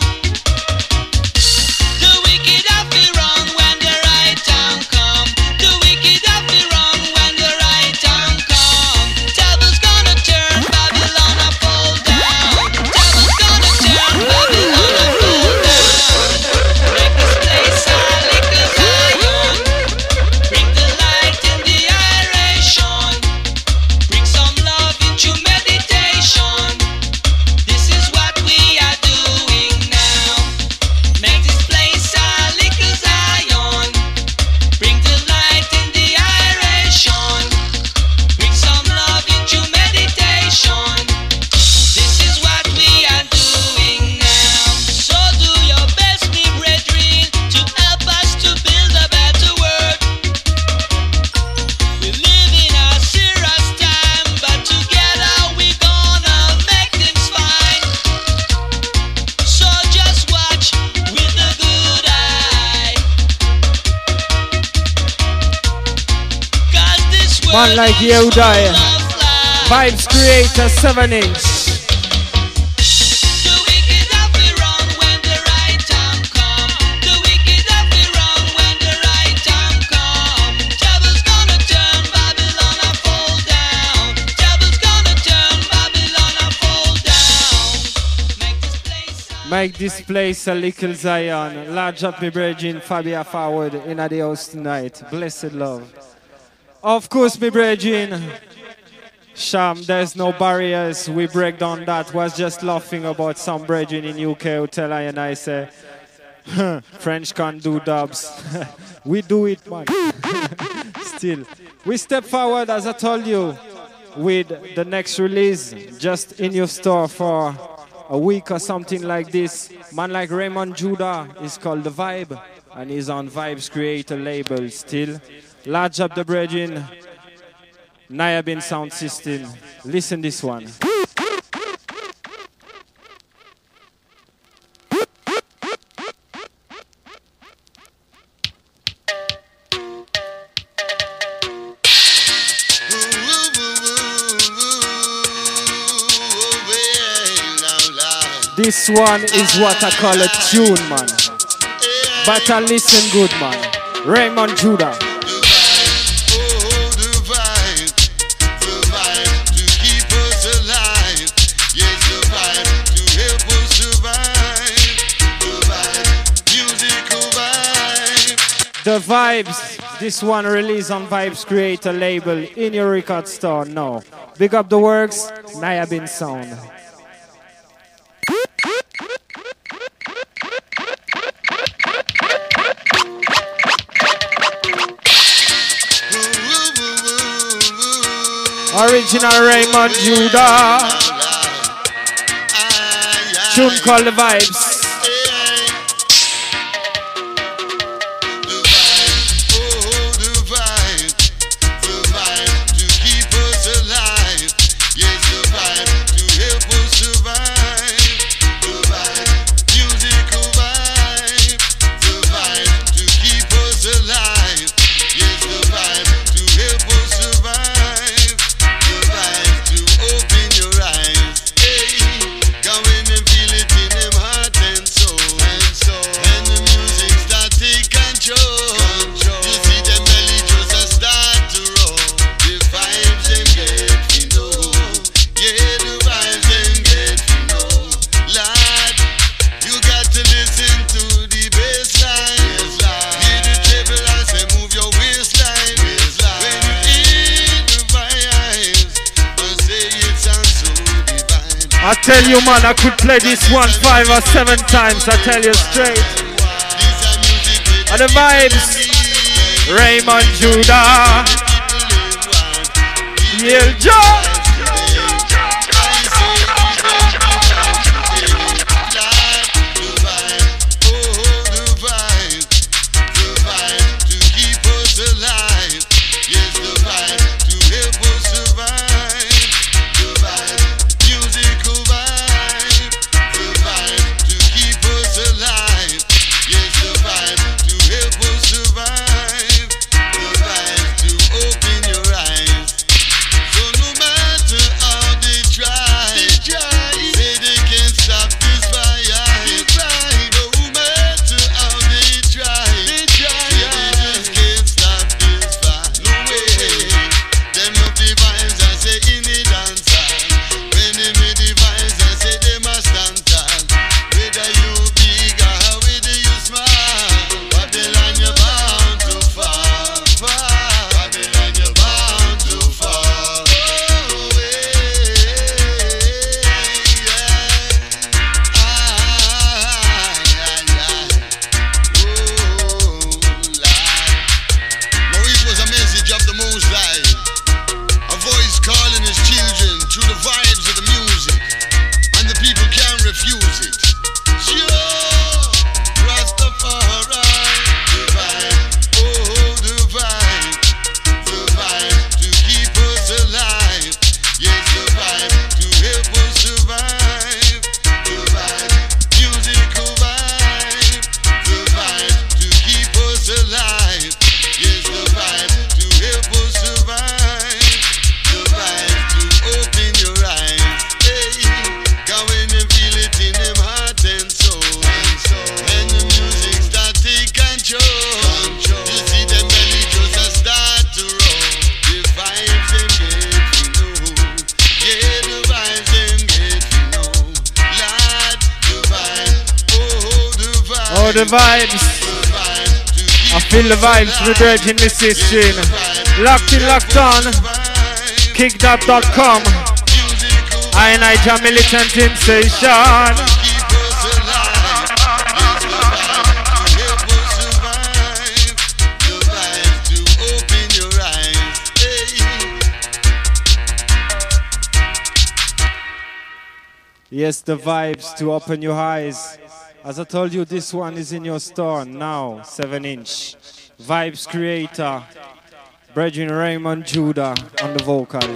The wicked have to run when the right time come. The wicked have to run when the right time come. Devil's gonna turn Babylon a fall down. Devil's gonna turn Babylon a fall down. Make this place a little Zion. Bring the light in the aeration. Bring some love into meditation. This is what we are doing now. Make this place a little Zion. Bring the light in the aeration. Bring some love into meditation. This is what we are doing now. So do your best, me brethren, to help us to build a better world. We live in a serious time, but together we gonna make things fine. So just watch with a good eye. 'Cause this world Man like is Yehudai. full of lies. Vibes Creator seven inch. The wicked have to run when the right time come. The wicked have to run when the right time come. Devil's gonna turn Babylon a fall down. Devil's gonna turn Babylon a fall down. Make this place a Make this place a little Zion. Large up me Virgin Fabia forward in the house tonight. Blessed love. Of course, me Virgin. Sham, there's no barriers. We break down that. Was just laughing about some Virgin in U K who tell I and I say, "Huh, French can't do dubs." We do it, man. Still. We step forward, as I told you, with the next release just in your store for a week or something like this. Man like Raymond Judah is called The Vibe, and he's on Vibes Creator label still. Large up the brethren, Nayabin Sound System. Listen this one. This one is what I call a tune, man. But I listen good, man. Raymond Judah. The Vibes, this one released on Vibes Creator label in your record store now. Big up the works, Nayabin Sound. Original Raymond Judah. Tune called The Vibes. I tell you, man, I could play this one five or seven times, I tell you straight. And the Vibes, Raymond Judah, Yale Joe. The vibes. I feel the vibes regretting the system. Locked in, locked on. Kicked up dot com. I and I Jam Militant Sensation. Yes, the vibes to open your eyes. As I told you, this one is in your store now, seven inch. Vibes creator, Brethren Raymond Judah on the vocals.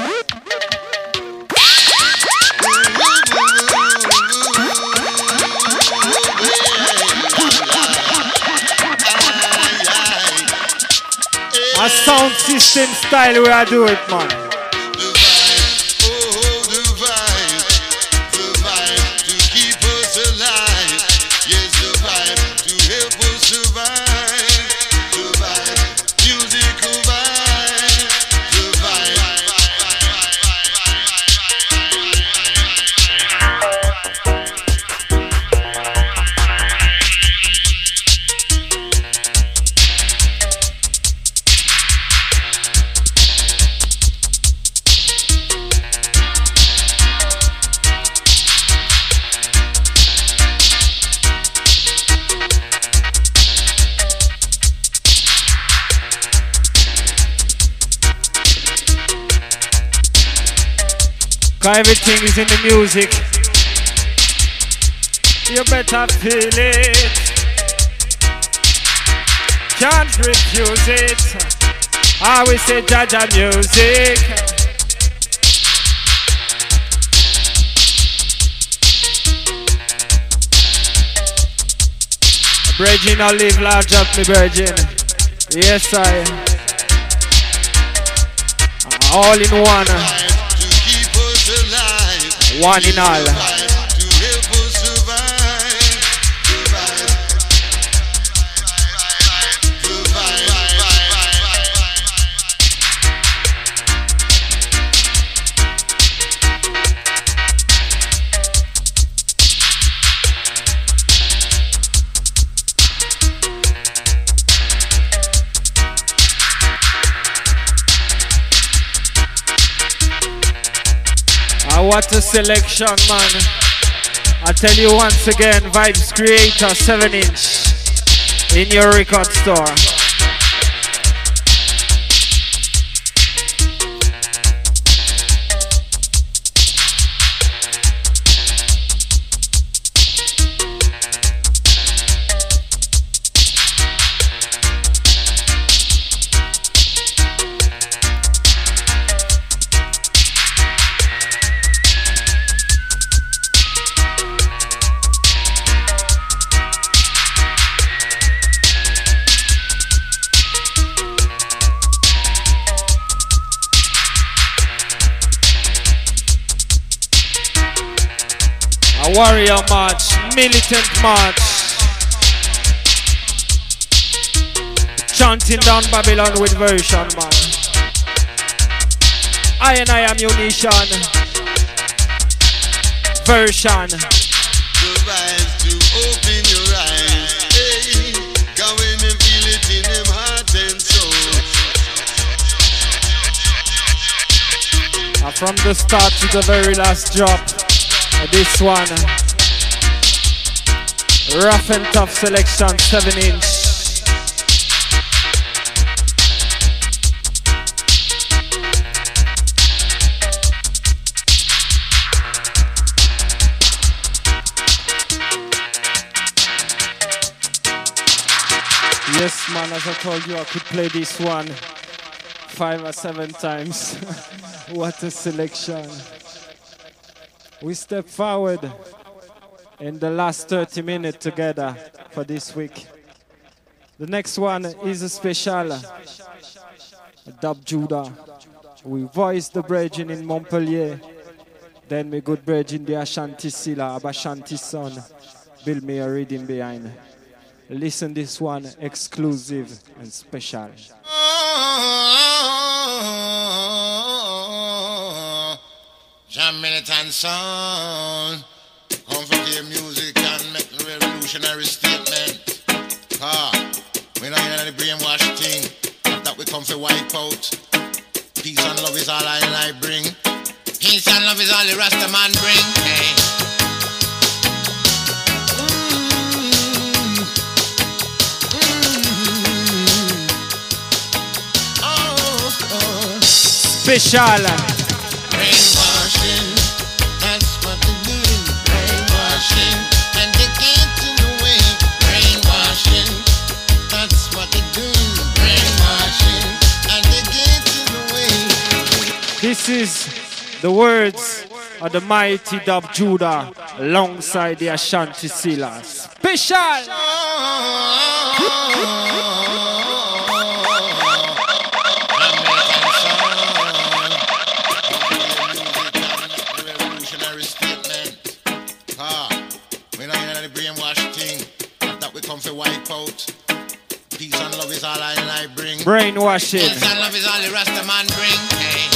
A sound system style where I do it, man. Everything is in the music. You better feel it. Can't refuse it. I will say Jaja music. Virgin, I'll live large up, me virgin. Yes, I. All in one. One in all. What a selection, man. I tell you once again, Vibes Creator seven inch in your record store. Warrior march, militant march, chanting down Babylon with version, man. I and I am ammunition, version. Survive to open your eyes, hey, come when you feel it in them heart and soul. Uh, from the start to the very last drop. This one, rough and tough selection, seven inch. Yes, man, as I told you, I could play this one five or seven times. What a selection. We step forward in the last thirty minutes together for this week. The next one is a special Dub Judah. We voice the brethren in Montpellier. Then we good brethren the Ashanti Silla, Abashanti son. Build me a reading behind. Listen this one exclusive and special. Jam militant sound, come for their music and make a revolutionary statement. Ah, we don't hear the brainwash thing. That we come for wipe out. Peace and love is all I and I bring. Peace and love is all the Rasta man bring. Hey. Mm-hmm. Oh, oh. Special. Brainwashing, that's what they're doing. Brainwashing, and they can't This is the words of the mighty Dub Judah alongside the Ashanti Silla. Special! Revolutionary statement. Ah, we not in the brainwash thing. That we come for wipe out. Peace and love is all I and I bring. Brainwashing. Peace and love is all the Rasta man bring. Hey.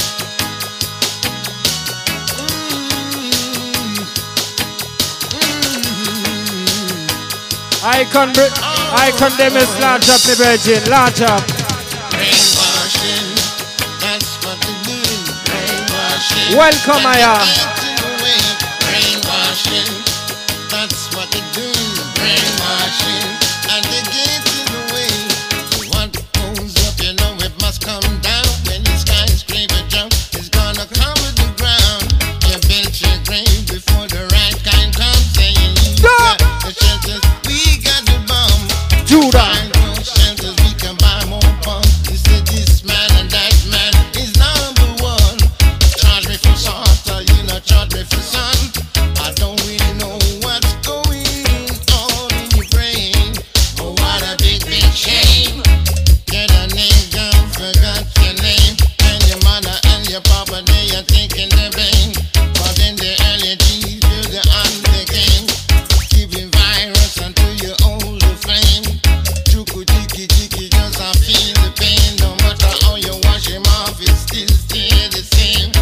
I con I condemn this large up, the virgin, large up. Brainwashing, that's what they do. Brainwashing. Welcome, Aya. Brainwashing, that's what they do. Brainwashing, and they get in the way. What goes up, you know it must come down. When the skyscraper jump, it's gonna cover the ground. You built your grave before the right kind comes, saying you got the shelters, we got the bomb. Judah. Shelters, we can buy more bombs. You said this man and that man is number one. Charge me for salt, or you know, charge me for sun. I don't really know what's going on in your brain. Oh, what a big, big shame. Get a nigga, forgot your name. And your mother and your papa, they are taking the blame. But in the early days, you're the on the game. Giving virus until you hold the flame. Chuku tiki tiki, just I feel the pain. No matter how you wash him off, it still stay the same.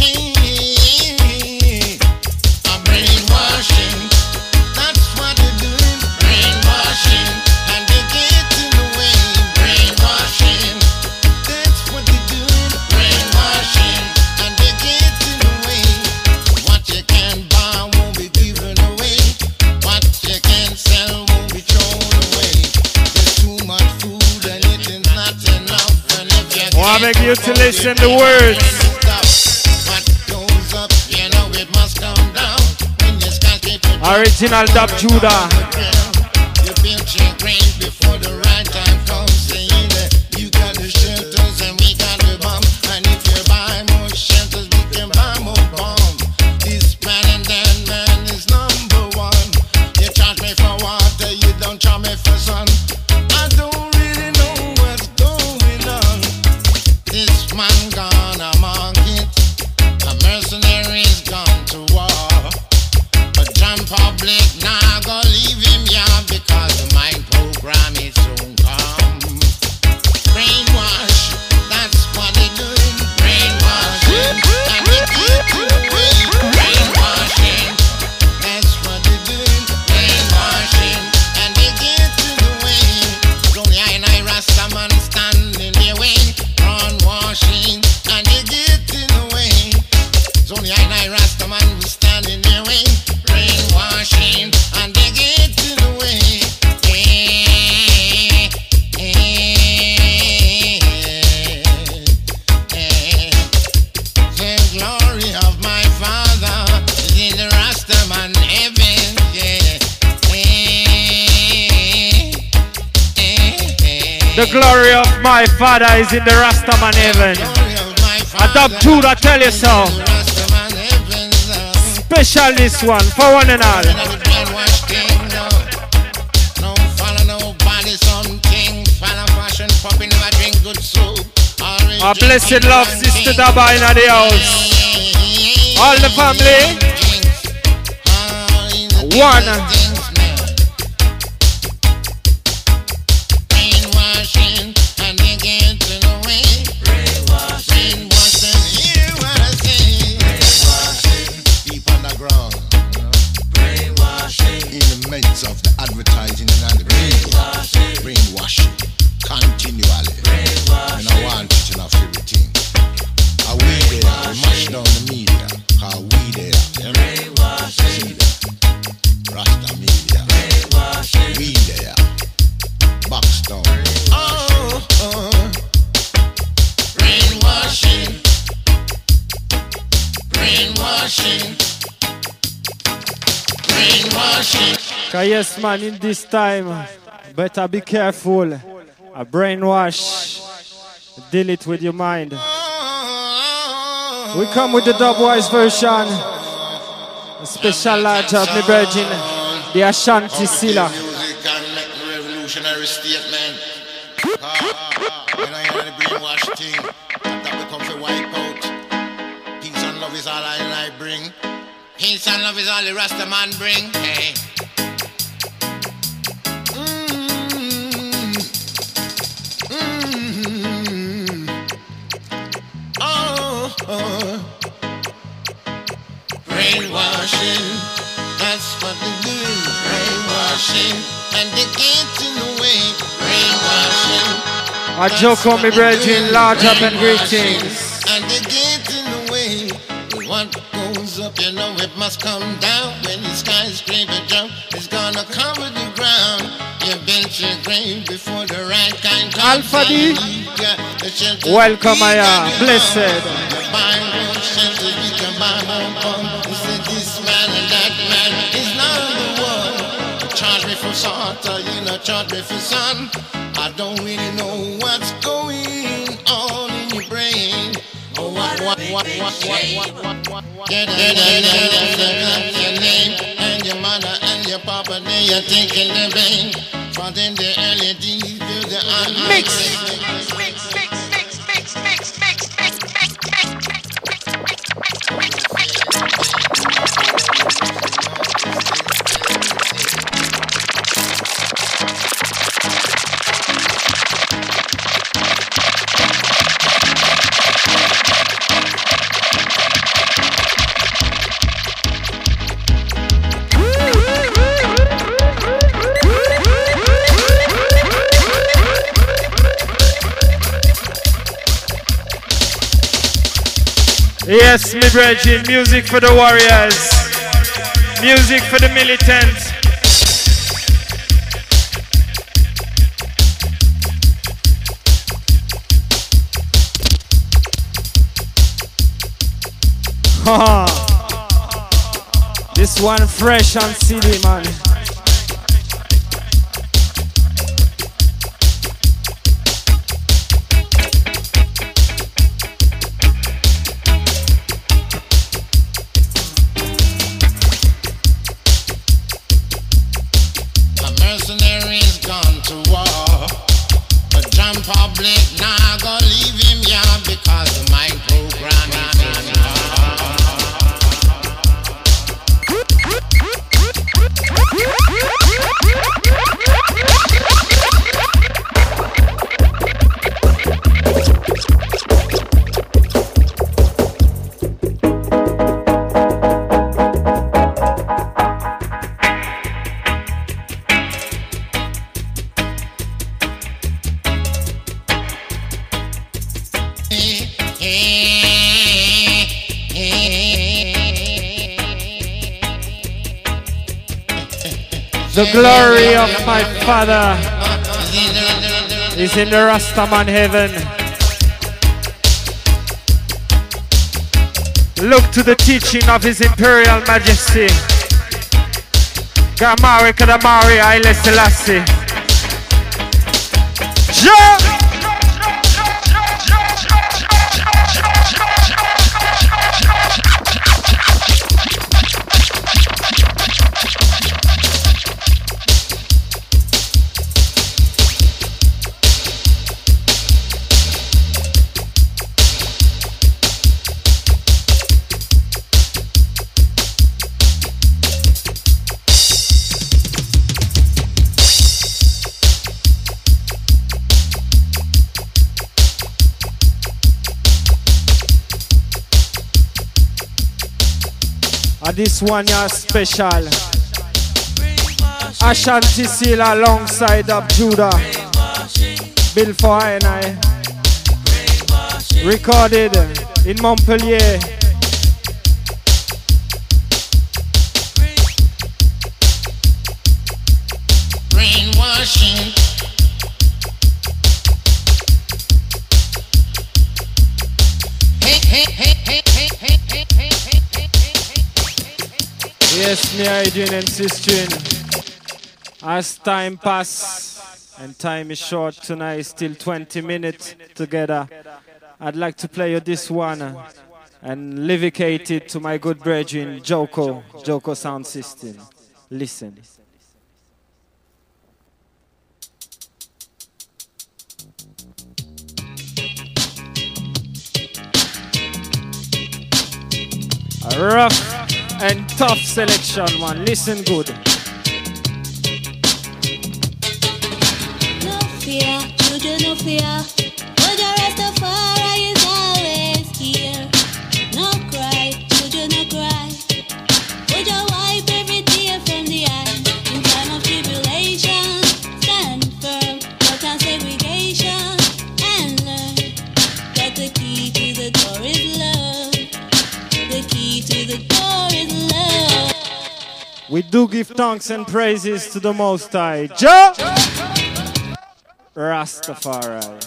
Hey, a brainwashing, that's what they're doing. Brainwashing, and they get in the way. Brainwashing, that's what they're doing. Brainwashing, and they get in the way. What you can buy won't be given away. What you can sell won't be thrown away. There's too much food and it is not enough. And if you Oh, I can't beg you to afford listen it, the words. stop. What goes up, you know it must come down. When you skyscraper jump, Original Dub Judah. you built your grave before the right time comes, saying that you got the shelters and we got the bomb. And if you buy more shelters, we can buy more bombs. This man and that man is number one. You charge me for water, you don't charge me for sun. I don't really know what's going on. This man gone a market, a mercenary's gone to war. But John Public now go leave him here because the mind program is soon come. Brainwash, that's what they doing. Brainwashing, and they get in the way. Brainwashing, that's what they doing. Brainwashing, and they get in the way. It's only I and I Rastaman stand in their way. Brainwashing, and they get in the way. It's only I and I Rastaman who stand in their way. Brainwashing, and they get in the way. Eh, eh, eh. The glory of my Father is in the Rastaman heaven. Yeah. Eh, eh, eh. The glory of my Father is in the Rastaman heaven. Glory of my A Dub Father Judah tell you so. is in the Rastaman heaven. Special this one for one and all. Never brainwash thing, no. No follow nobody, something. Follow fashion, popping, never drink good soup. Always A drink blessed one love, thing. Sister Daba in the house. All the family. Drinks. All in the One. things now. Brainwashing, and they get in the way. Brainwashing, hear what I say. Deep underground. In the midst of the advertising and the brainwashing, brainwashing continually. And I want it enough everything. Are we there? We mash down the media. Are we there? See them. Rasta media. We there. Box down. Oh, oh. Brainwashing. Brainwashing. Brainwashing. Cause yes man, in this time, better be careful. A brainwash, deal it with your mind. We come with the dubwise version. A special large of the virgin, the Ashanti Silla. Music and make the revolutionary statement. Ah, ah, ah. You know, you know the brainwash thing. That we come to wipe out. Peace and love is all I and I bring. Peace and love is all the Rasta man bring. Hey. Mm-hmm. Mm-hmm. Oh, oh. Brainwashing, that's what they do. Brainwashing, and they get in the way. Brainwashing. I joke on me, brethren, large up and greetings. And they get in the way. What goes up, you know it must come down. When the skyscraper jump, it's gonna cover the ground. You built your grave before the right kind comes. Alpha D, welcome, I am blessed. This man and that man is not the one. Charge me for salt, or you know, charge me for sun. I don't really know what's going on in your brain. Oh, what, what, what, what, what, what, what, what, what. Get your name and your mother and your papa, they are taking the vein. But in the L E D, do the mix. Yes, me brethren, music for the warriors, music for the militants. This one fresh on C D, man. The glory of my Father is in the Rastaman heaven. Look to the teaching of His Imperial Majesty. Gamari Kadamari Haile Selassie. Jump! This one is special. Ashanti Silla alongside of Judah. Bill for I and I. Recorded in Montpellier. Brainwashing. Hey, hey, hey, hey, hey, hey, hey, hey, hey. Yes, me I doing and sistering. As time pass and time is short tonight, still twenty minutes together. I'd like to play you this one. and levicated to my good brethren, Joko, Joko Sound System. Listen. A rough and tough selection, man. Listen good. No fear, children, no fear. Oja Rastafari is always here. No cry, children, no cry. Oja wipe every tear from the eye. In time of tribulation, stand firm, cut on segregation, and learn that the key to the door is love. The key to the door is love. We do give thanks and praises to the Most High, Jah Rastafari.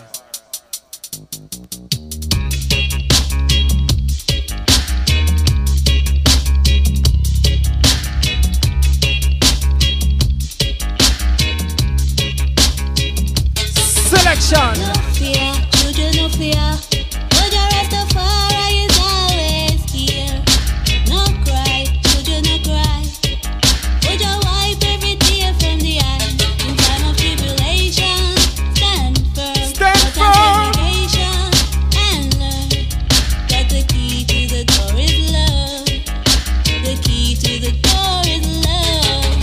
Selection. No fear, children, no fear. Oja Rastafari is always here. No cry, children, no cry. Oja wipe every tear from the eye. In time of tribulation, stand firm. Stand Cut firm. on segregation and learn that the key to the door is love. The key to the door is love.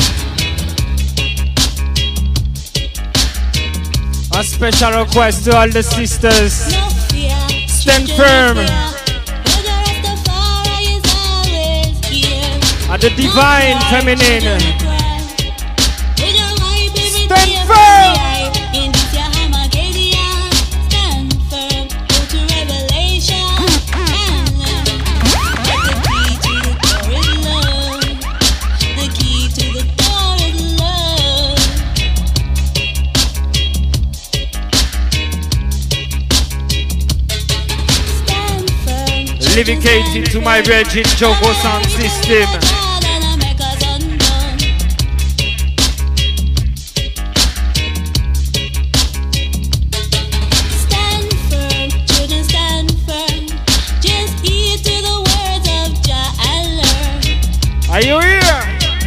A special request to all the sisters. No fear, Stand children, no firm. fear. Oja Rastafari is always here. At the divine feminine. Stand firm. In this your Armageddon. Stand firm. Go to Revelation and learn that the key to the door is love. The key to the door is love. Stand firm. Levicated to my virgin Joko Sound System. Stand firm, children, stand firm. Just heed to the words of Jah and learn. Are you here?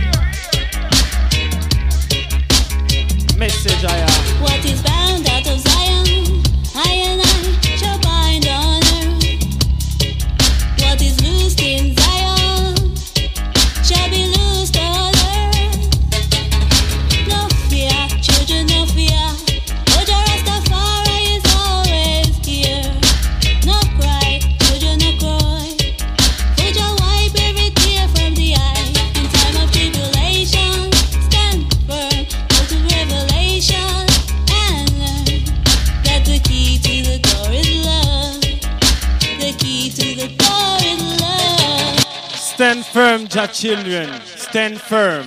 Message I have. What is bound out of Zion, I and I shall bind on earth. What is loosed in Zion shall be loosed on earth. No fear, children, no fear. Oja Rastafari is always here. No cry, children, no cry. Oja wipe every tear from the eye. In time of tribulation, stand firm, go to Revelation and learn that the key to the door is love. The key to the door is love. Stand firm, Jah children. Stand firm.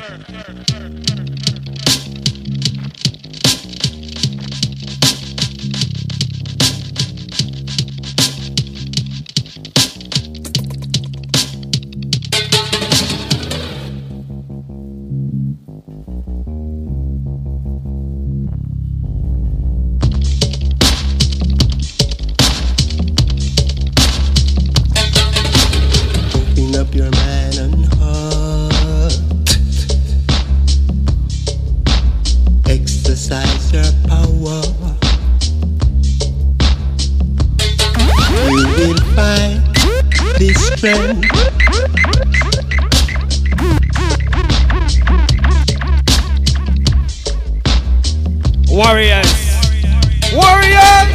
Open up your mind and heart. Exercise your power. You will find this strength. Warriors. Warriors.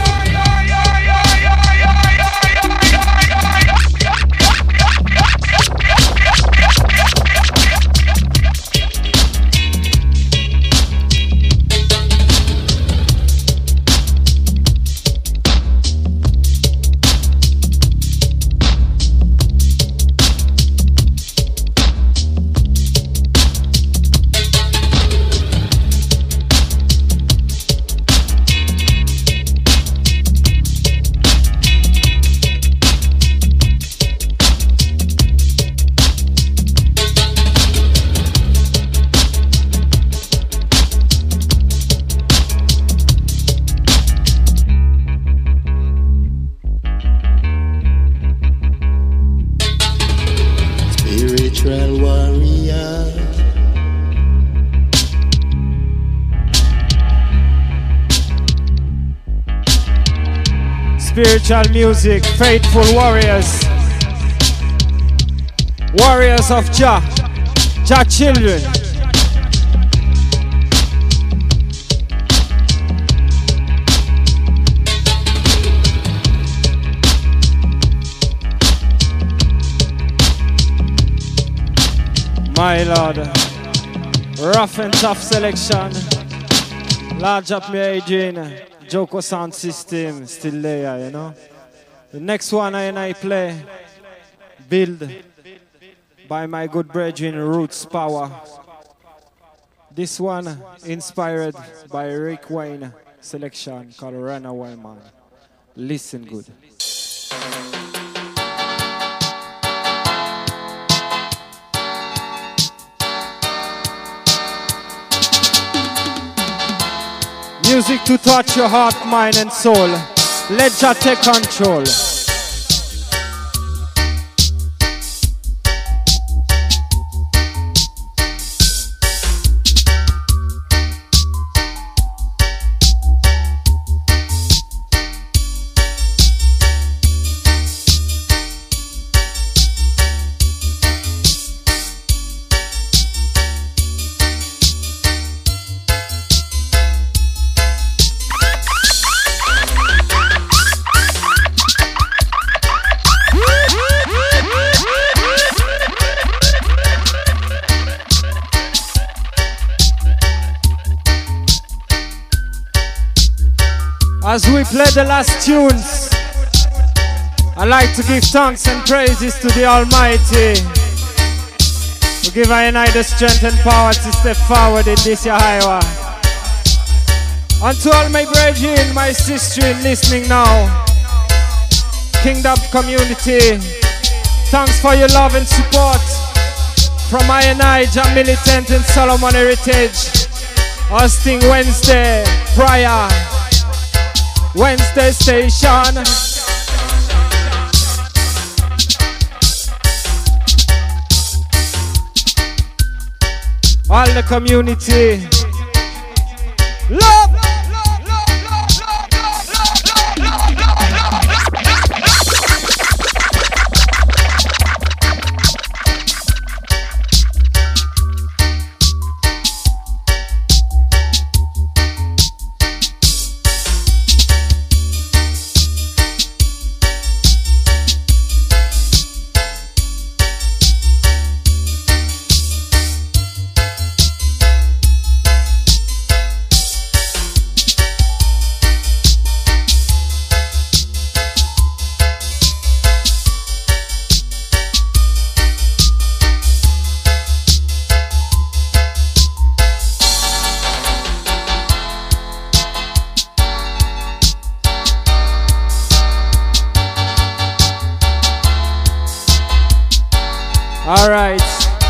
warrior. Spiritual music, faithful warriors. Warriors of Jah, Jah children. My Lord, rough and tough selection. Large up me Adrian, Joko sound system, still there, you know. The next one I and I play, Build, by my good brethren, Roots Power. This one inspired by Rick Wayne selection called Runaway Man. Listen good. Music to touch your heart, mind and soul. Let Jah take control. As we play the last tunes, I like to give thanks and praises to the Almighty, to give I and I the strength and power to step forward in this year highway. And to all my brethren, my sister listening now, Kingdom community, thanks for your love and support from I and I, Jah Militant and Solomon Heritage, hosting Wednesday prayer. Wednesday station. All the community. Love. All right.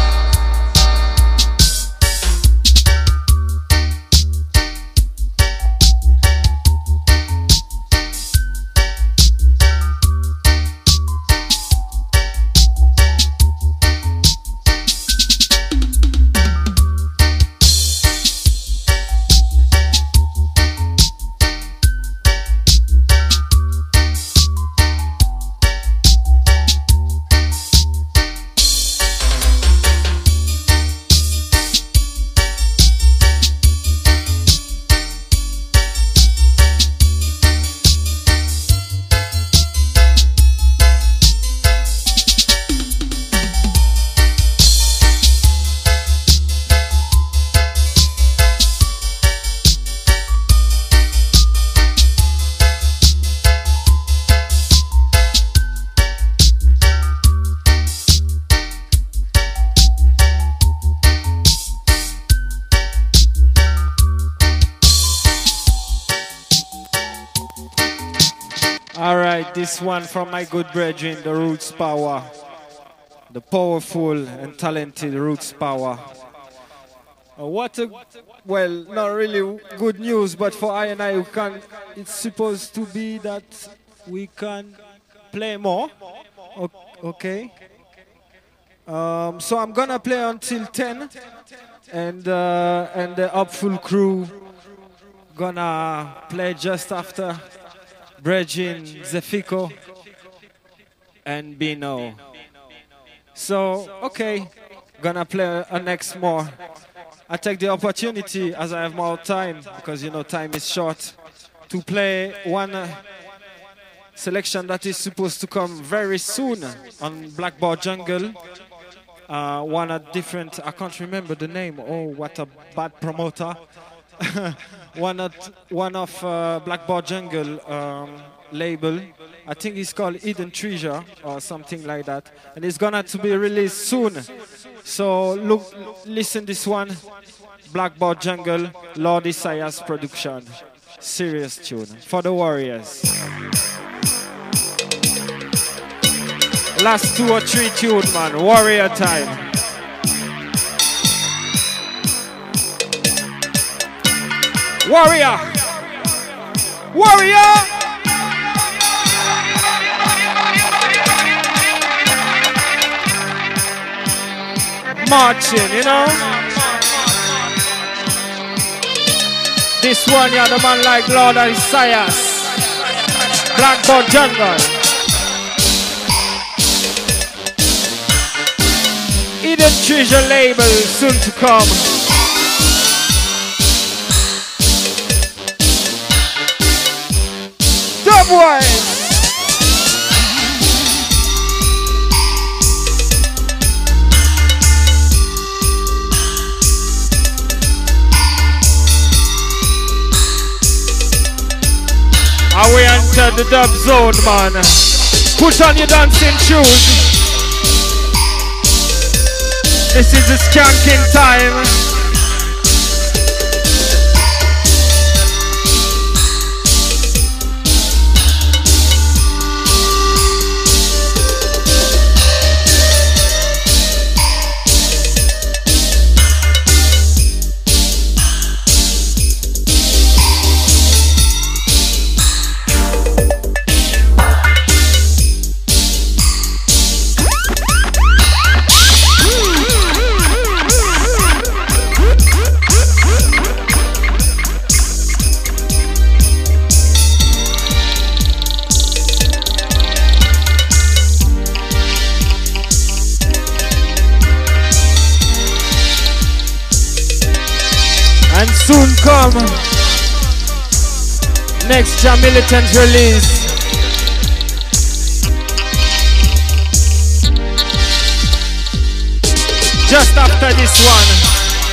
This one from my good brethren, the Roots Power, the powerful and talented Roots Power. Uh, what a, well, not really good news, but for I and I, we can, it's supposed to be that we can play more. O okay. Um, so I'm gonna play until ten, and uh, and the Upful crew gonna play just after Bridging, Zefico, and Bino. So okay, gonna play a next more. I take the opportunity as I have more time, because you know time is short, to play one uh, selection that is supposed to come very soon on Blackboard Jungle. Uh, one a different, I can't remember the name. Oh, what a bad promoter. one of, one of uh, Blackboard Jungle um, label. I think it's called Hidden Treasure or something like that. And it's gonna to be released soon. So look, listen this one. Blackboard Jungle, Lord Isaiah's production. Serious tune for the Warriors. Last two or three tune, man. Warrior time. Warrior! Warrior! Marching, you know? This one, yeah, the man like Lord Isaiah. Blackboard Jungle. Hidden Treasure label soon to come. Dubwise. And we enter the dub zone, man. Put on your dancing shoes. This is the skanking time. Soon come next Jam Militant release. Just after this one.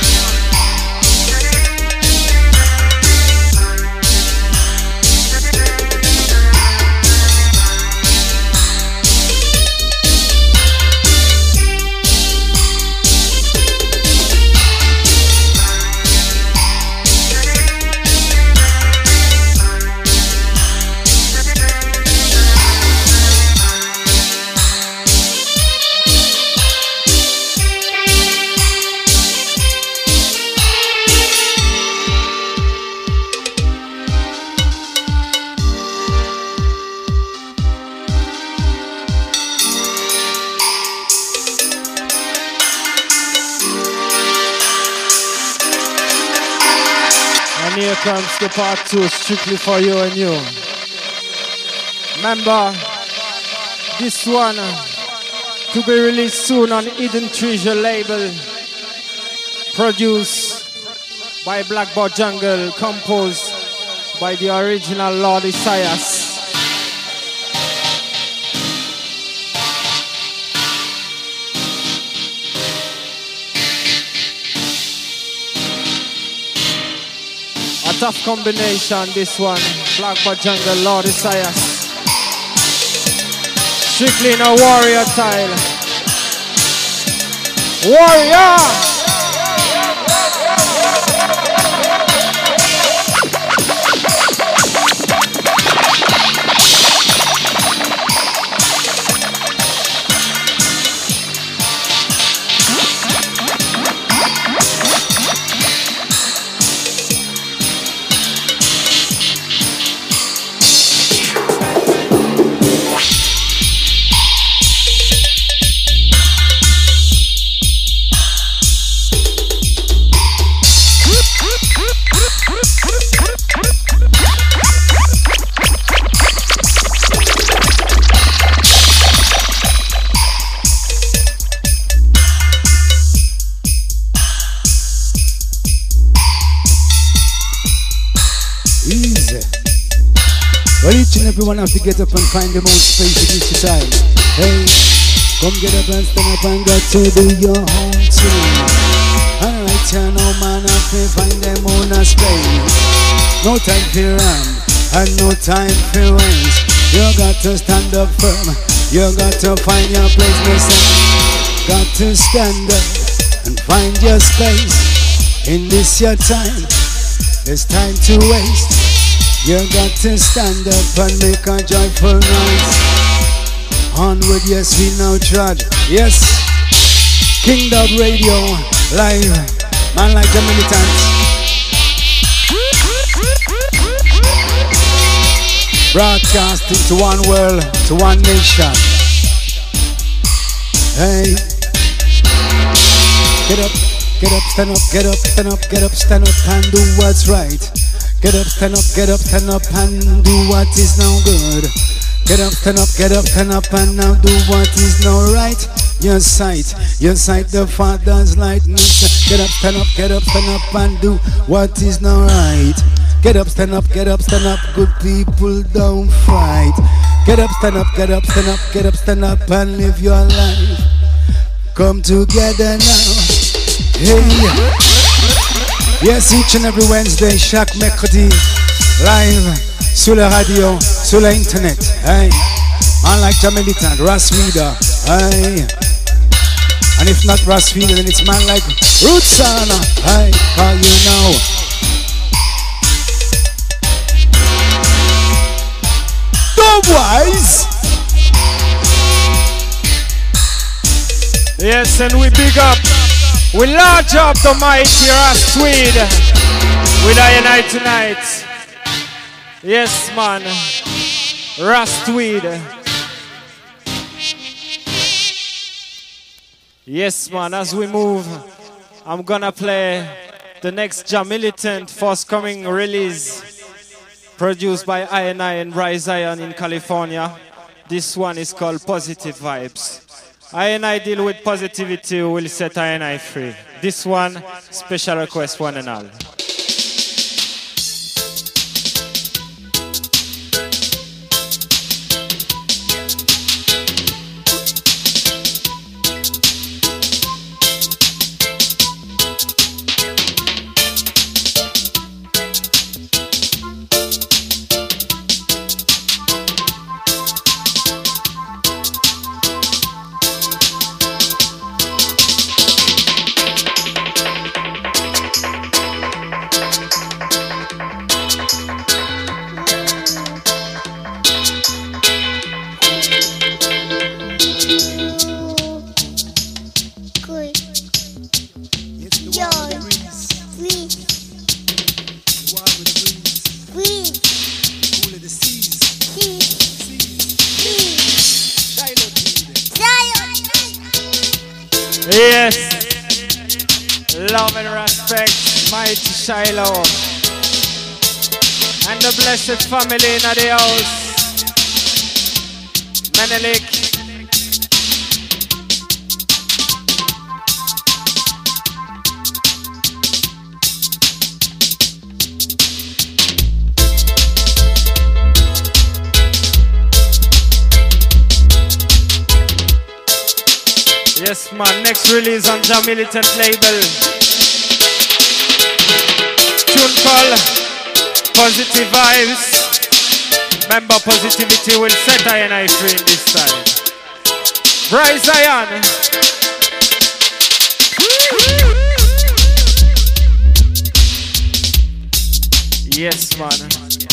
Here comes the part two, strictly for you and you. Remember, this one to be released soon on Hidden Treasure label, produced by Blackboard Jungle, composed by the original Lord Isaiah. Tough combination, this one. Blackboard Jungle, Lord Isaiah. Strictly in a warrior style. Warrior! and every one have to get up and find the most space in this time. Hey, come get up and stand up and got to do your own thing. Alright, you know man, have to find them on a space. No time for run and no time for waste. You got to stand up firm. You got to find your place, listen. Got to stand up and find your space. In this your time, there's time to waste. You got to stand up and make a joyful noise. Onward, yes, we now trod. Yes, King Dub Radio, live, man like the militants. Broadcasting to one world, to one nation. Hey, get up, get up, stand up, get up, stand up, get up, stand up and do what's right. Get up, stand up, get up, stand up and do what is now good. Get up, stand up, get up, stand up and now do what is now right. Your sight, your sight, the Father's lightness. Get up, stand up, get up, stand up and do what is now right. Get up, stand up, get up, stand up, good people don't fight. Get up, stand up, get up, stand up, get up, stand up and live your life. Come together now. Hey. Yes, each and every Wednesday, chaque mercredi, live, sur la radio, sur l'internet. Hey. Man like Jamilitant, Ras Reader. Hey. And if not Ras Reader, then it's man like Rootsana. Hey, call you know. Wise. Yes, and we big up, we large up the mighty Ras Tweed with I and I tonight. Yes, man, Ras Tweed. Yes, man, as we move, I'm gonna play the next Jamilitant forthcoming release. Produced by I and I and Bryce Zion in California. This one is called Positive Vibes. I and I deal with positivity, will set I and I free. This one, special request one and all. Yes, love and respect, mighty Shiloh, and the blessed family in the house, Menelik. Yes, man, next release on Jamilitant label. Tune called Positive Vibes. Remember, positivity will set I and I free in this time. Bryce Zion. Yes, man.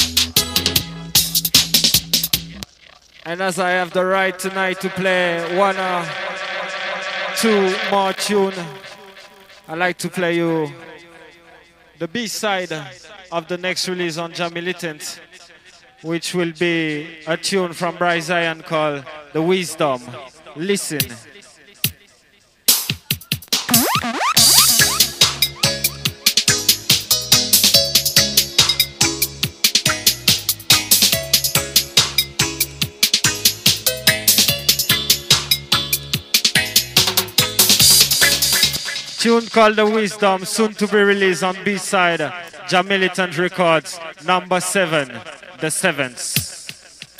And as I have the right tonight to play one uh, two more tune, I like to play you the B-side of the next release on Jamilitant, which will be a tune from Bryce Zion called The Wisdom. Listen. Tune called The Wisdom, soon to be released on B-side, Jamilitant Records, number seven, the seventh.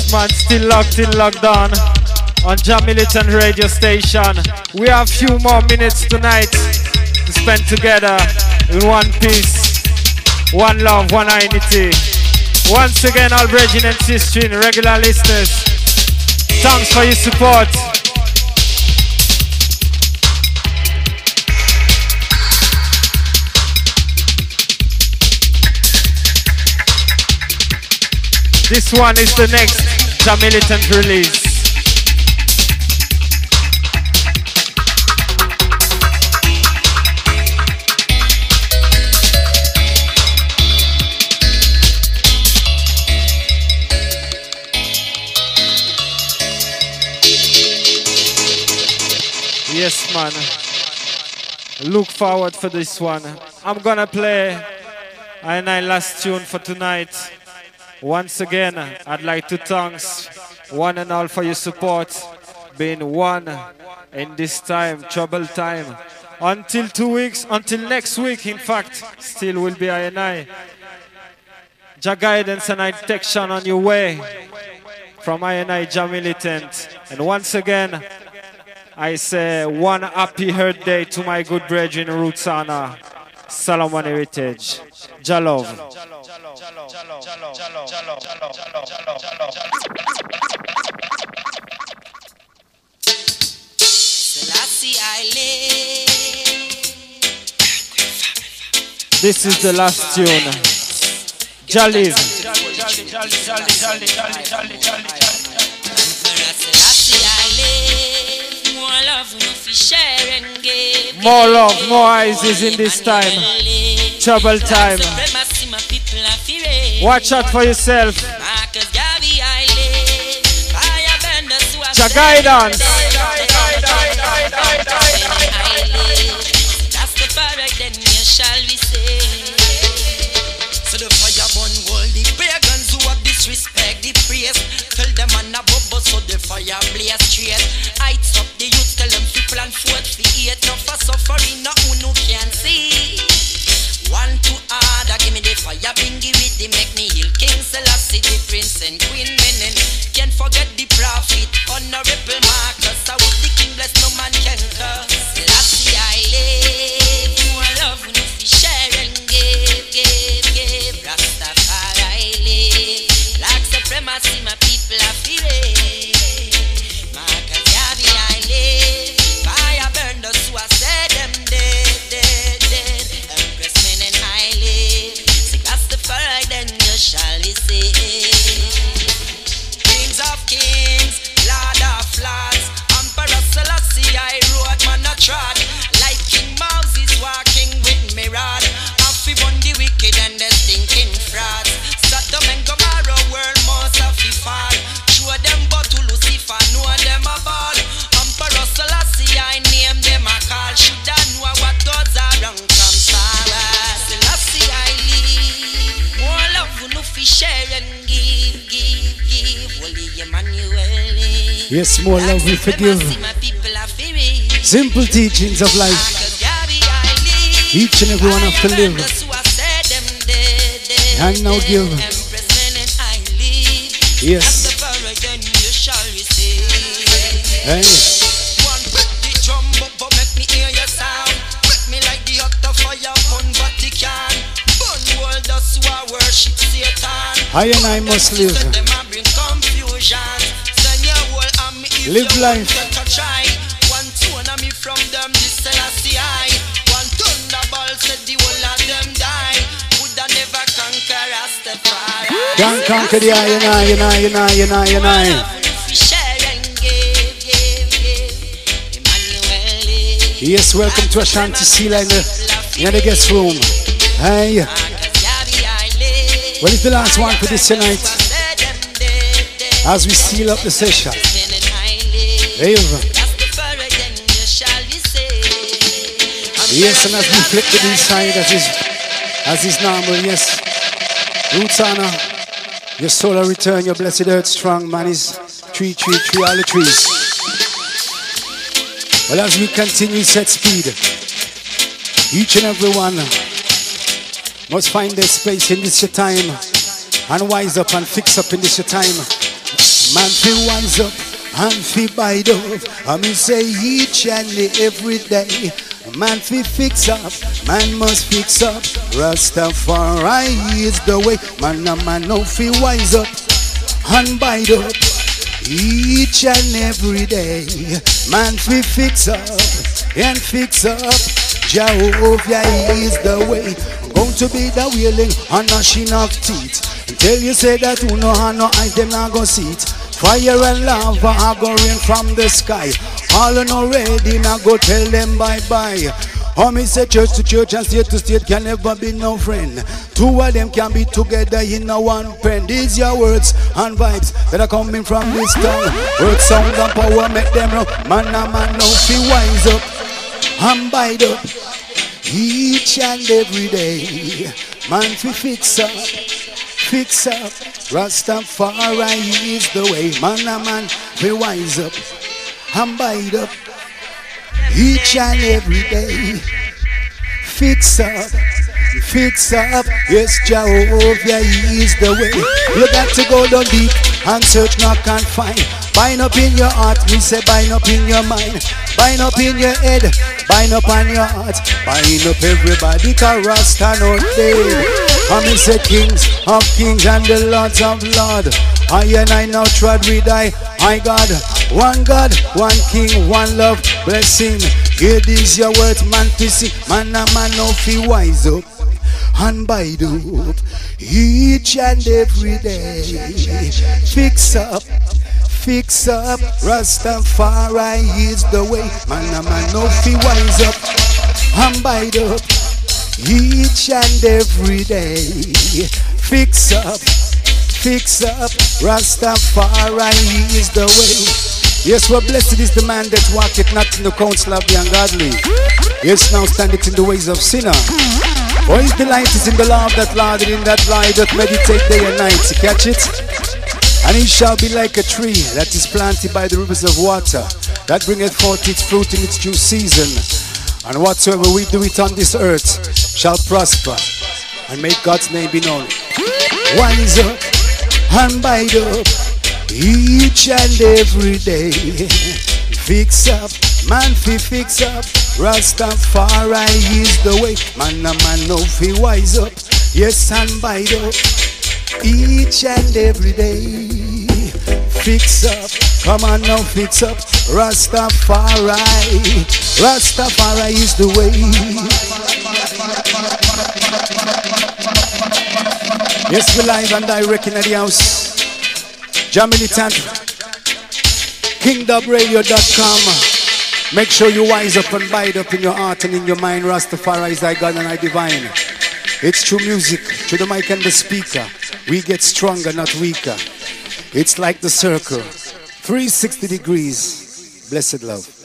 Yes, man, still locked in, locked on on Jam Militant radio station. We have few more minutes tonight to spend together in one piece, one love, one unity. Once again, all brethren and sisters, regular listeners, thanks for your support. This one is the next Jam Militant release. Yes, man. Look forward for this one. I'm gonna play our last tune for tonight. Once again, I'd like to thank one and all for your support, being one in this time, trouble time. Until two weeks, until next week, in fact, still will be I and I. Jah guidance and protection on your way from I and I Jam Militant. And once again, I say one happy Earth Day to my good brethren Roots Honor, Solomon Heritage. Jah love. This is the last tune. Jah live. More love, more eyes is in this time. Trouble time. Watch out for yourself. Jah guidance. So the fire burn all the pagans who have disrespect the praise. Tell them on a bubble so the fire blaze straight. Heights up the youth, tell them to plan forth for eight. No for suffering, no who no can see. One too hard, give me the fire, bring give it, they make me heal. King Selassie, the prince and queen menen. Can't forget the prophet, honorable Marcus. I was the king, bless no man can curse. Selassie I live, more love we no fi share and give, give, give. Rastafari live, like supremacy my people are feeling. Marcus Garvey I live, fire burn those who are said them dead, dead, dead. Empress men and I live, say Rastafari then you shall be saved. Kings of kings, Lord of lords, Emperor Selassie I rode man a trod. Like King Moses walking with me rod. Happy burn the wicked and the stinking frauds. Sodom and Gomorrah world most of the fall. Show them but to Lucifer know them a ball. Emperor Selassie I name them a call. Should I know what goes around come Sarah. Selassie I live, more love we no fi share and give, give, give. Holy Emmanuel live. Yes, more love we forgive. Simple teachings of life. Each and every one have to live. And now give. Yes. Hey. I and I must live. Live life. Can't conquer the I and I, and I, and I, and I, and I. Yes, welcome to Ashanti Sila in the, in the guest room. Hey. Well, it's the last one for this tonight. As we seal up the session. Hey. Yes, and as we flip to the inside, as is, as is normal, yes. Roots Honor, your solar return, your blessed earth strong, man is tree, tree, tree, all the trees. Well, as we continue set speed, each and every one must find their space in this your time and wise up and fix up in this your time. Man fi wise up and fi bide up. I mean say each and every day. Man fi fix up, man must fix up. Rastafari is the way. Man a man no fi wise up and bide up each and every day. Man fi fix up and fix up. Jehovah is the way. Going to be the wailing and gnashing of teeth. Until you say that who no have no eyes, them not go see it. Fire and lava are go rain from the sky. All are not ready, now go tell them bye bye. Oh, me say church to church and state to state can never be no friend. Two of them can be together in a one pen. These your words and vibes that are coming from this tongue. Word, sound and power make them run. Man and man now fi wise up and bide up each and every day. Man fi fix up, fix up. Rastafari is the way. Man and man fi wise up and bide up each and every day. Fix up, fix up. Yes, Jehovah is the way. You got to go down deep and search, knock and find. Bind up in your heart, we say bind up in your mind. Bind up in your head, bind up on your heart. Bind up everybody, cause Rasta not dead. And me say kings of kings and the lords of lords. I and I now trod with I, I God. One God, one King, one love, blessing. Here these your words, man to see. Man a man no fi wise up and bide up each and every day. Fix up, fix up. Rastafari is the way. Man a man no fi wise up and bide up each and every day. Fix up, fix up. Rastafari is the way. Yes, well, blessed is the man that walketh not in the counsel of the ungodly. Yes, now standeth in the ways of sinner. For his delight is in the law of that Lord, and in that law he doth meditate day and night. You catch it? And he shall be like a tree that is planted by the rivers of water, that bringeth forth its fruit in its due season. And whatsoever we do it on this earth shall prosper and make God's name be known. Wise up and bide up each and every day. Fix up, man fi fix up. Rastafari is the way. Man a man no fi wise up. Yes, and bide up each and every day. Fix up, come on now fix up. Rastafari, Rastafari is the way. Yes, we live and direct in the house. Jam Militant, king dub radio dot com. Make sure you wise up and bide up in your heart and in your mind. Rastafari is thy God and thy divine. It's true music, through the mic and the speaker. We get stronger, not weaker. It's like the circle, three hundred sixty degrees. Blessed love.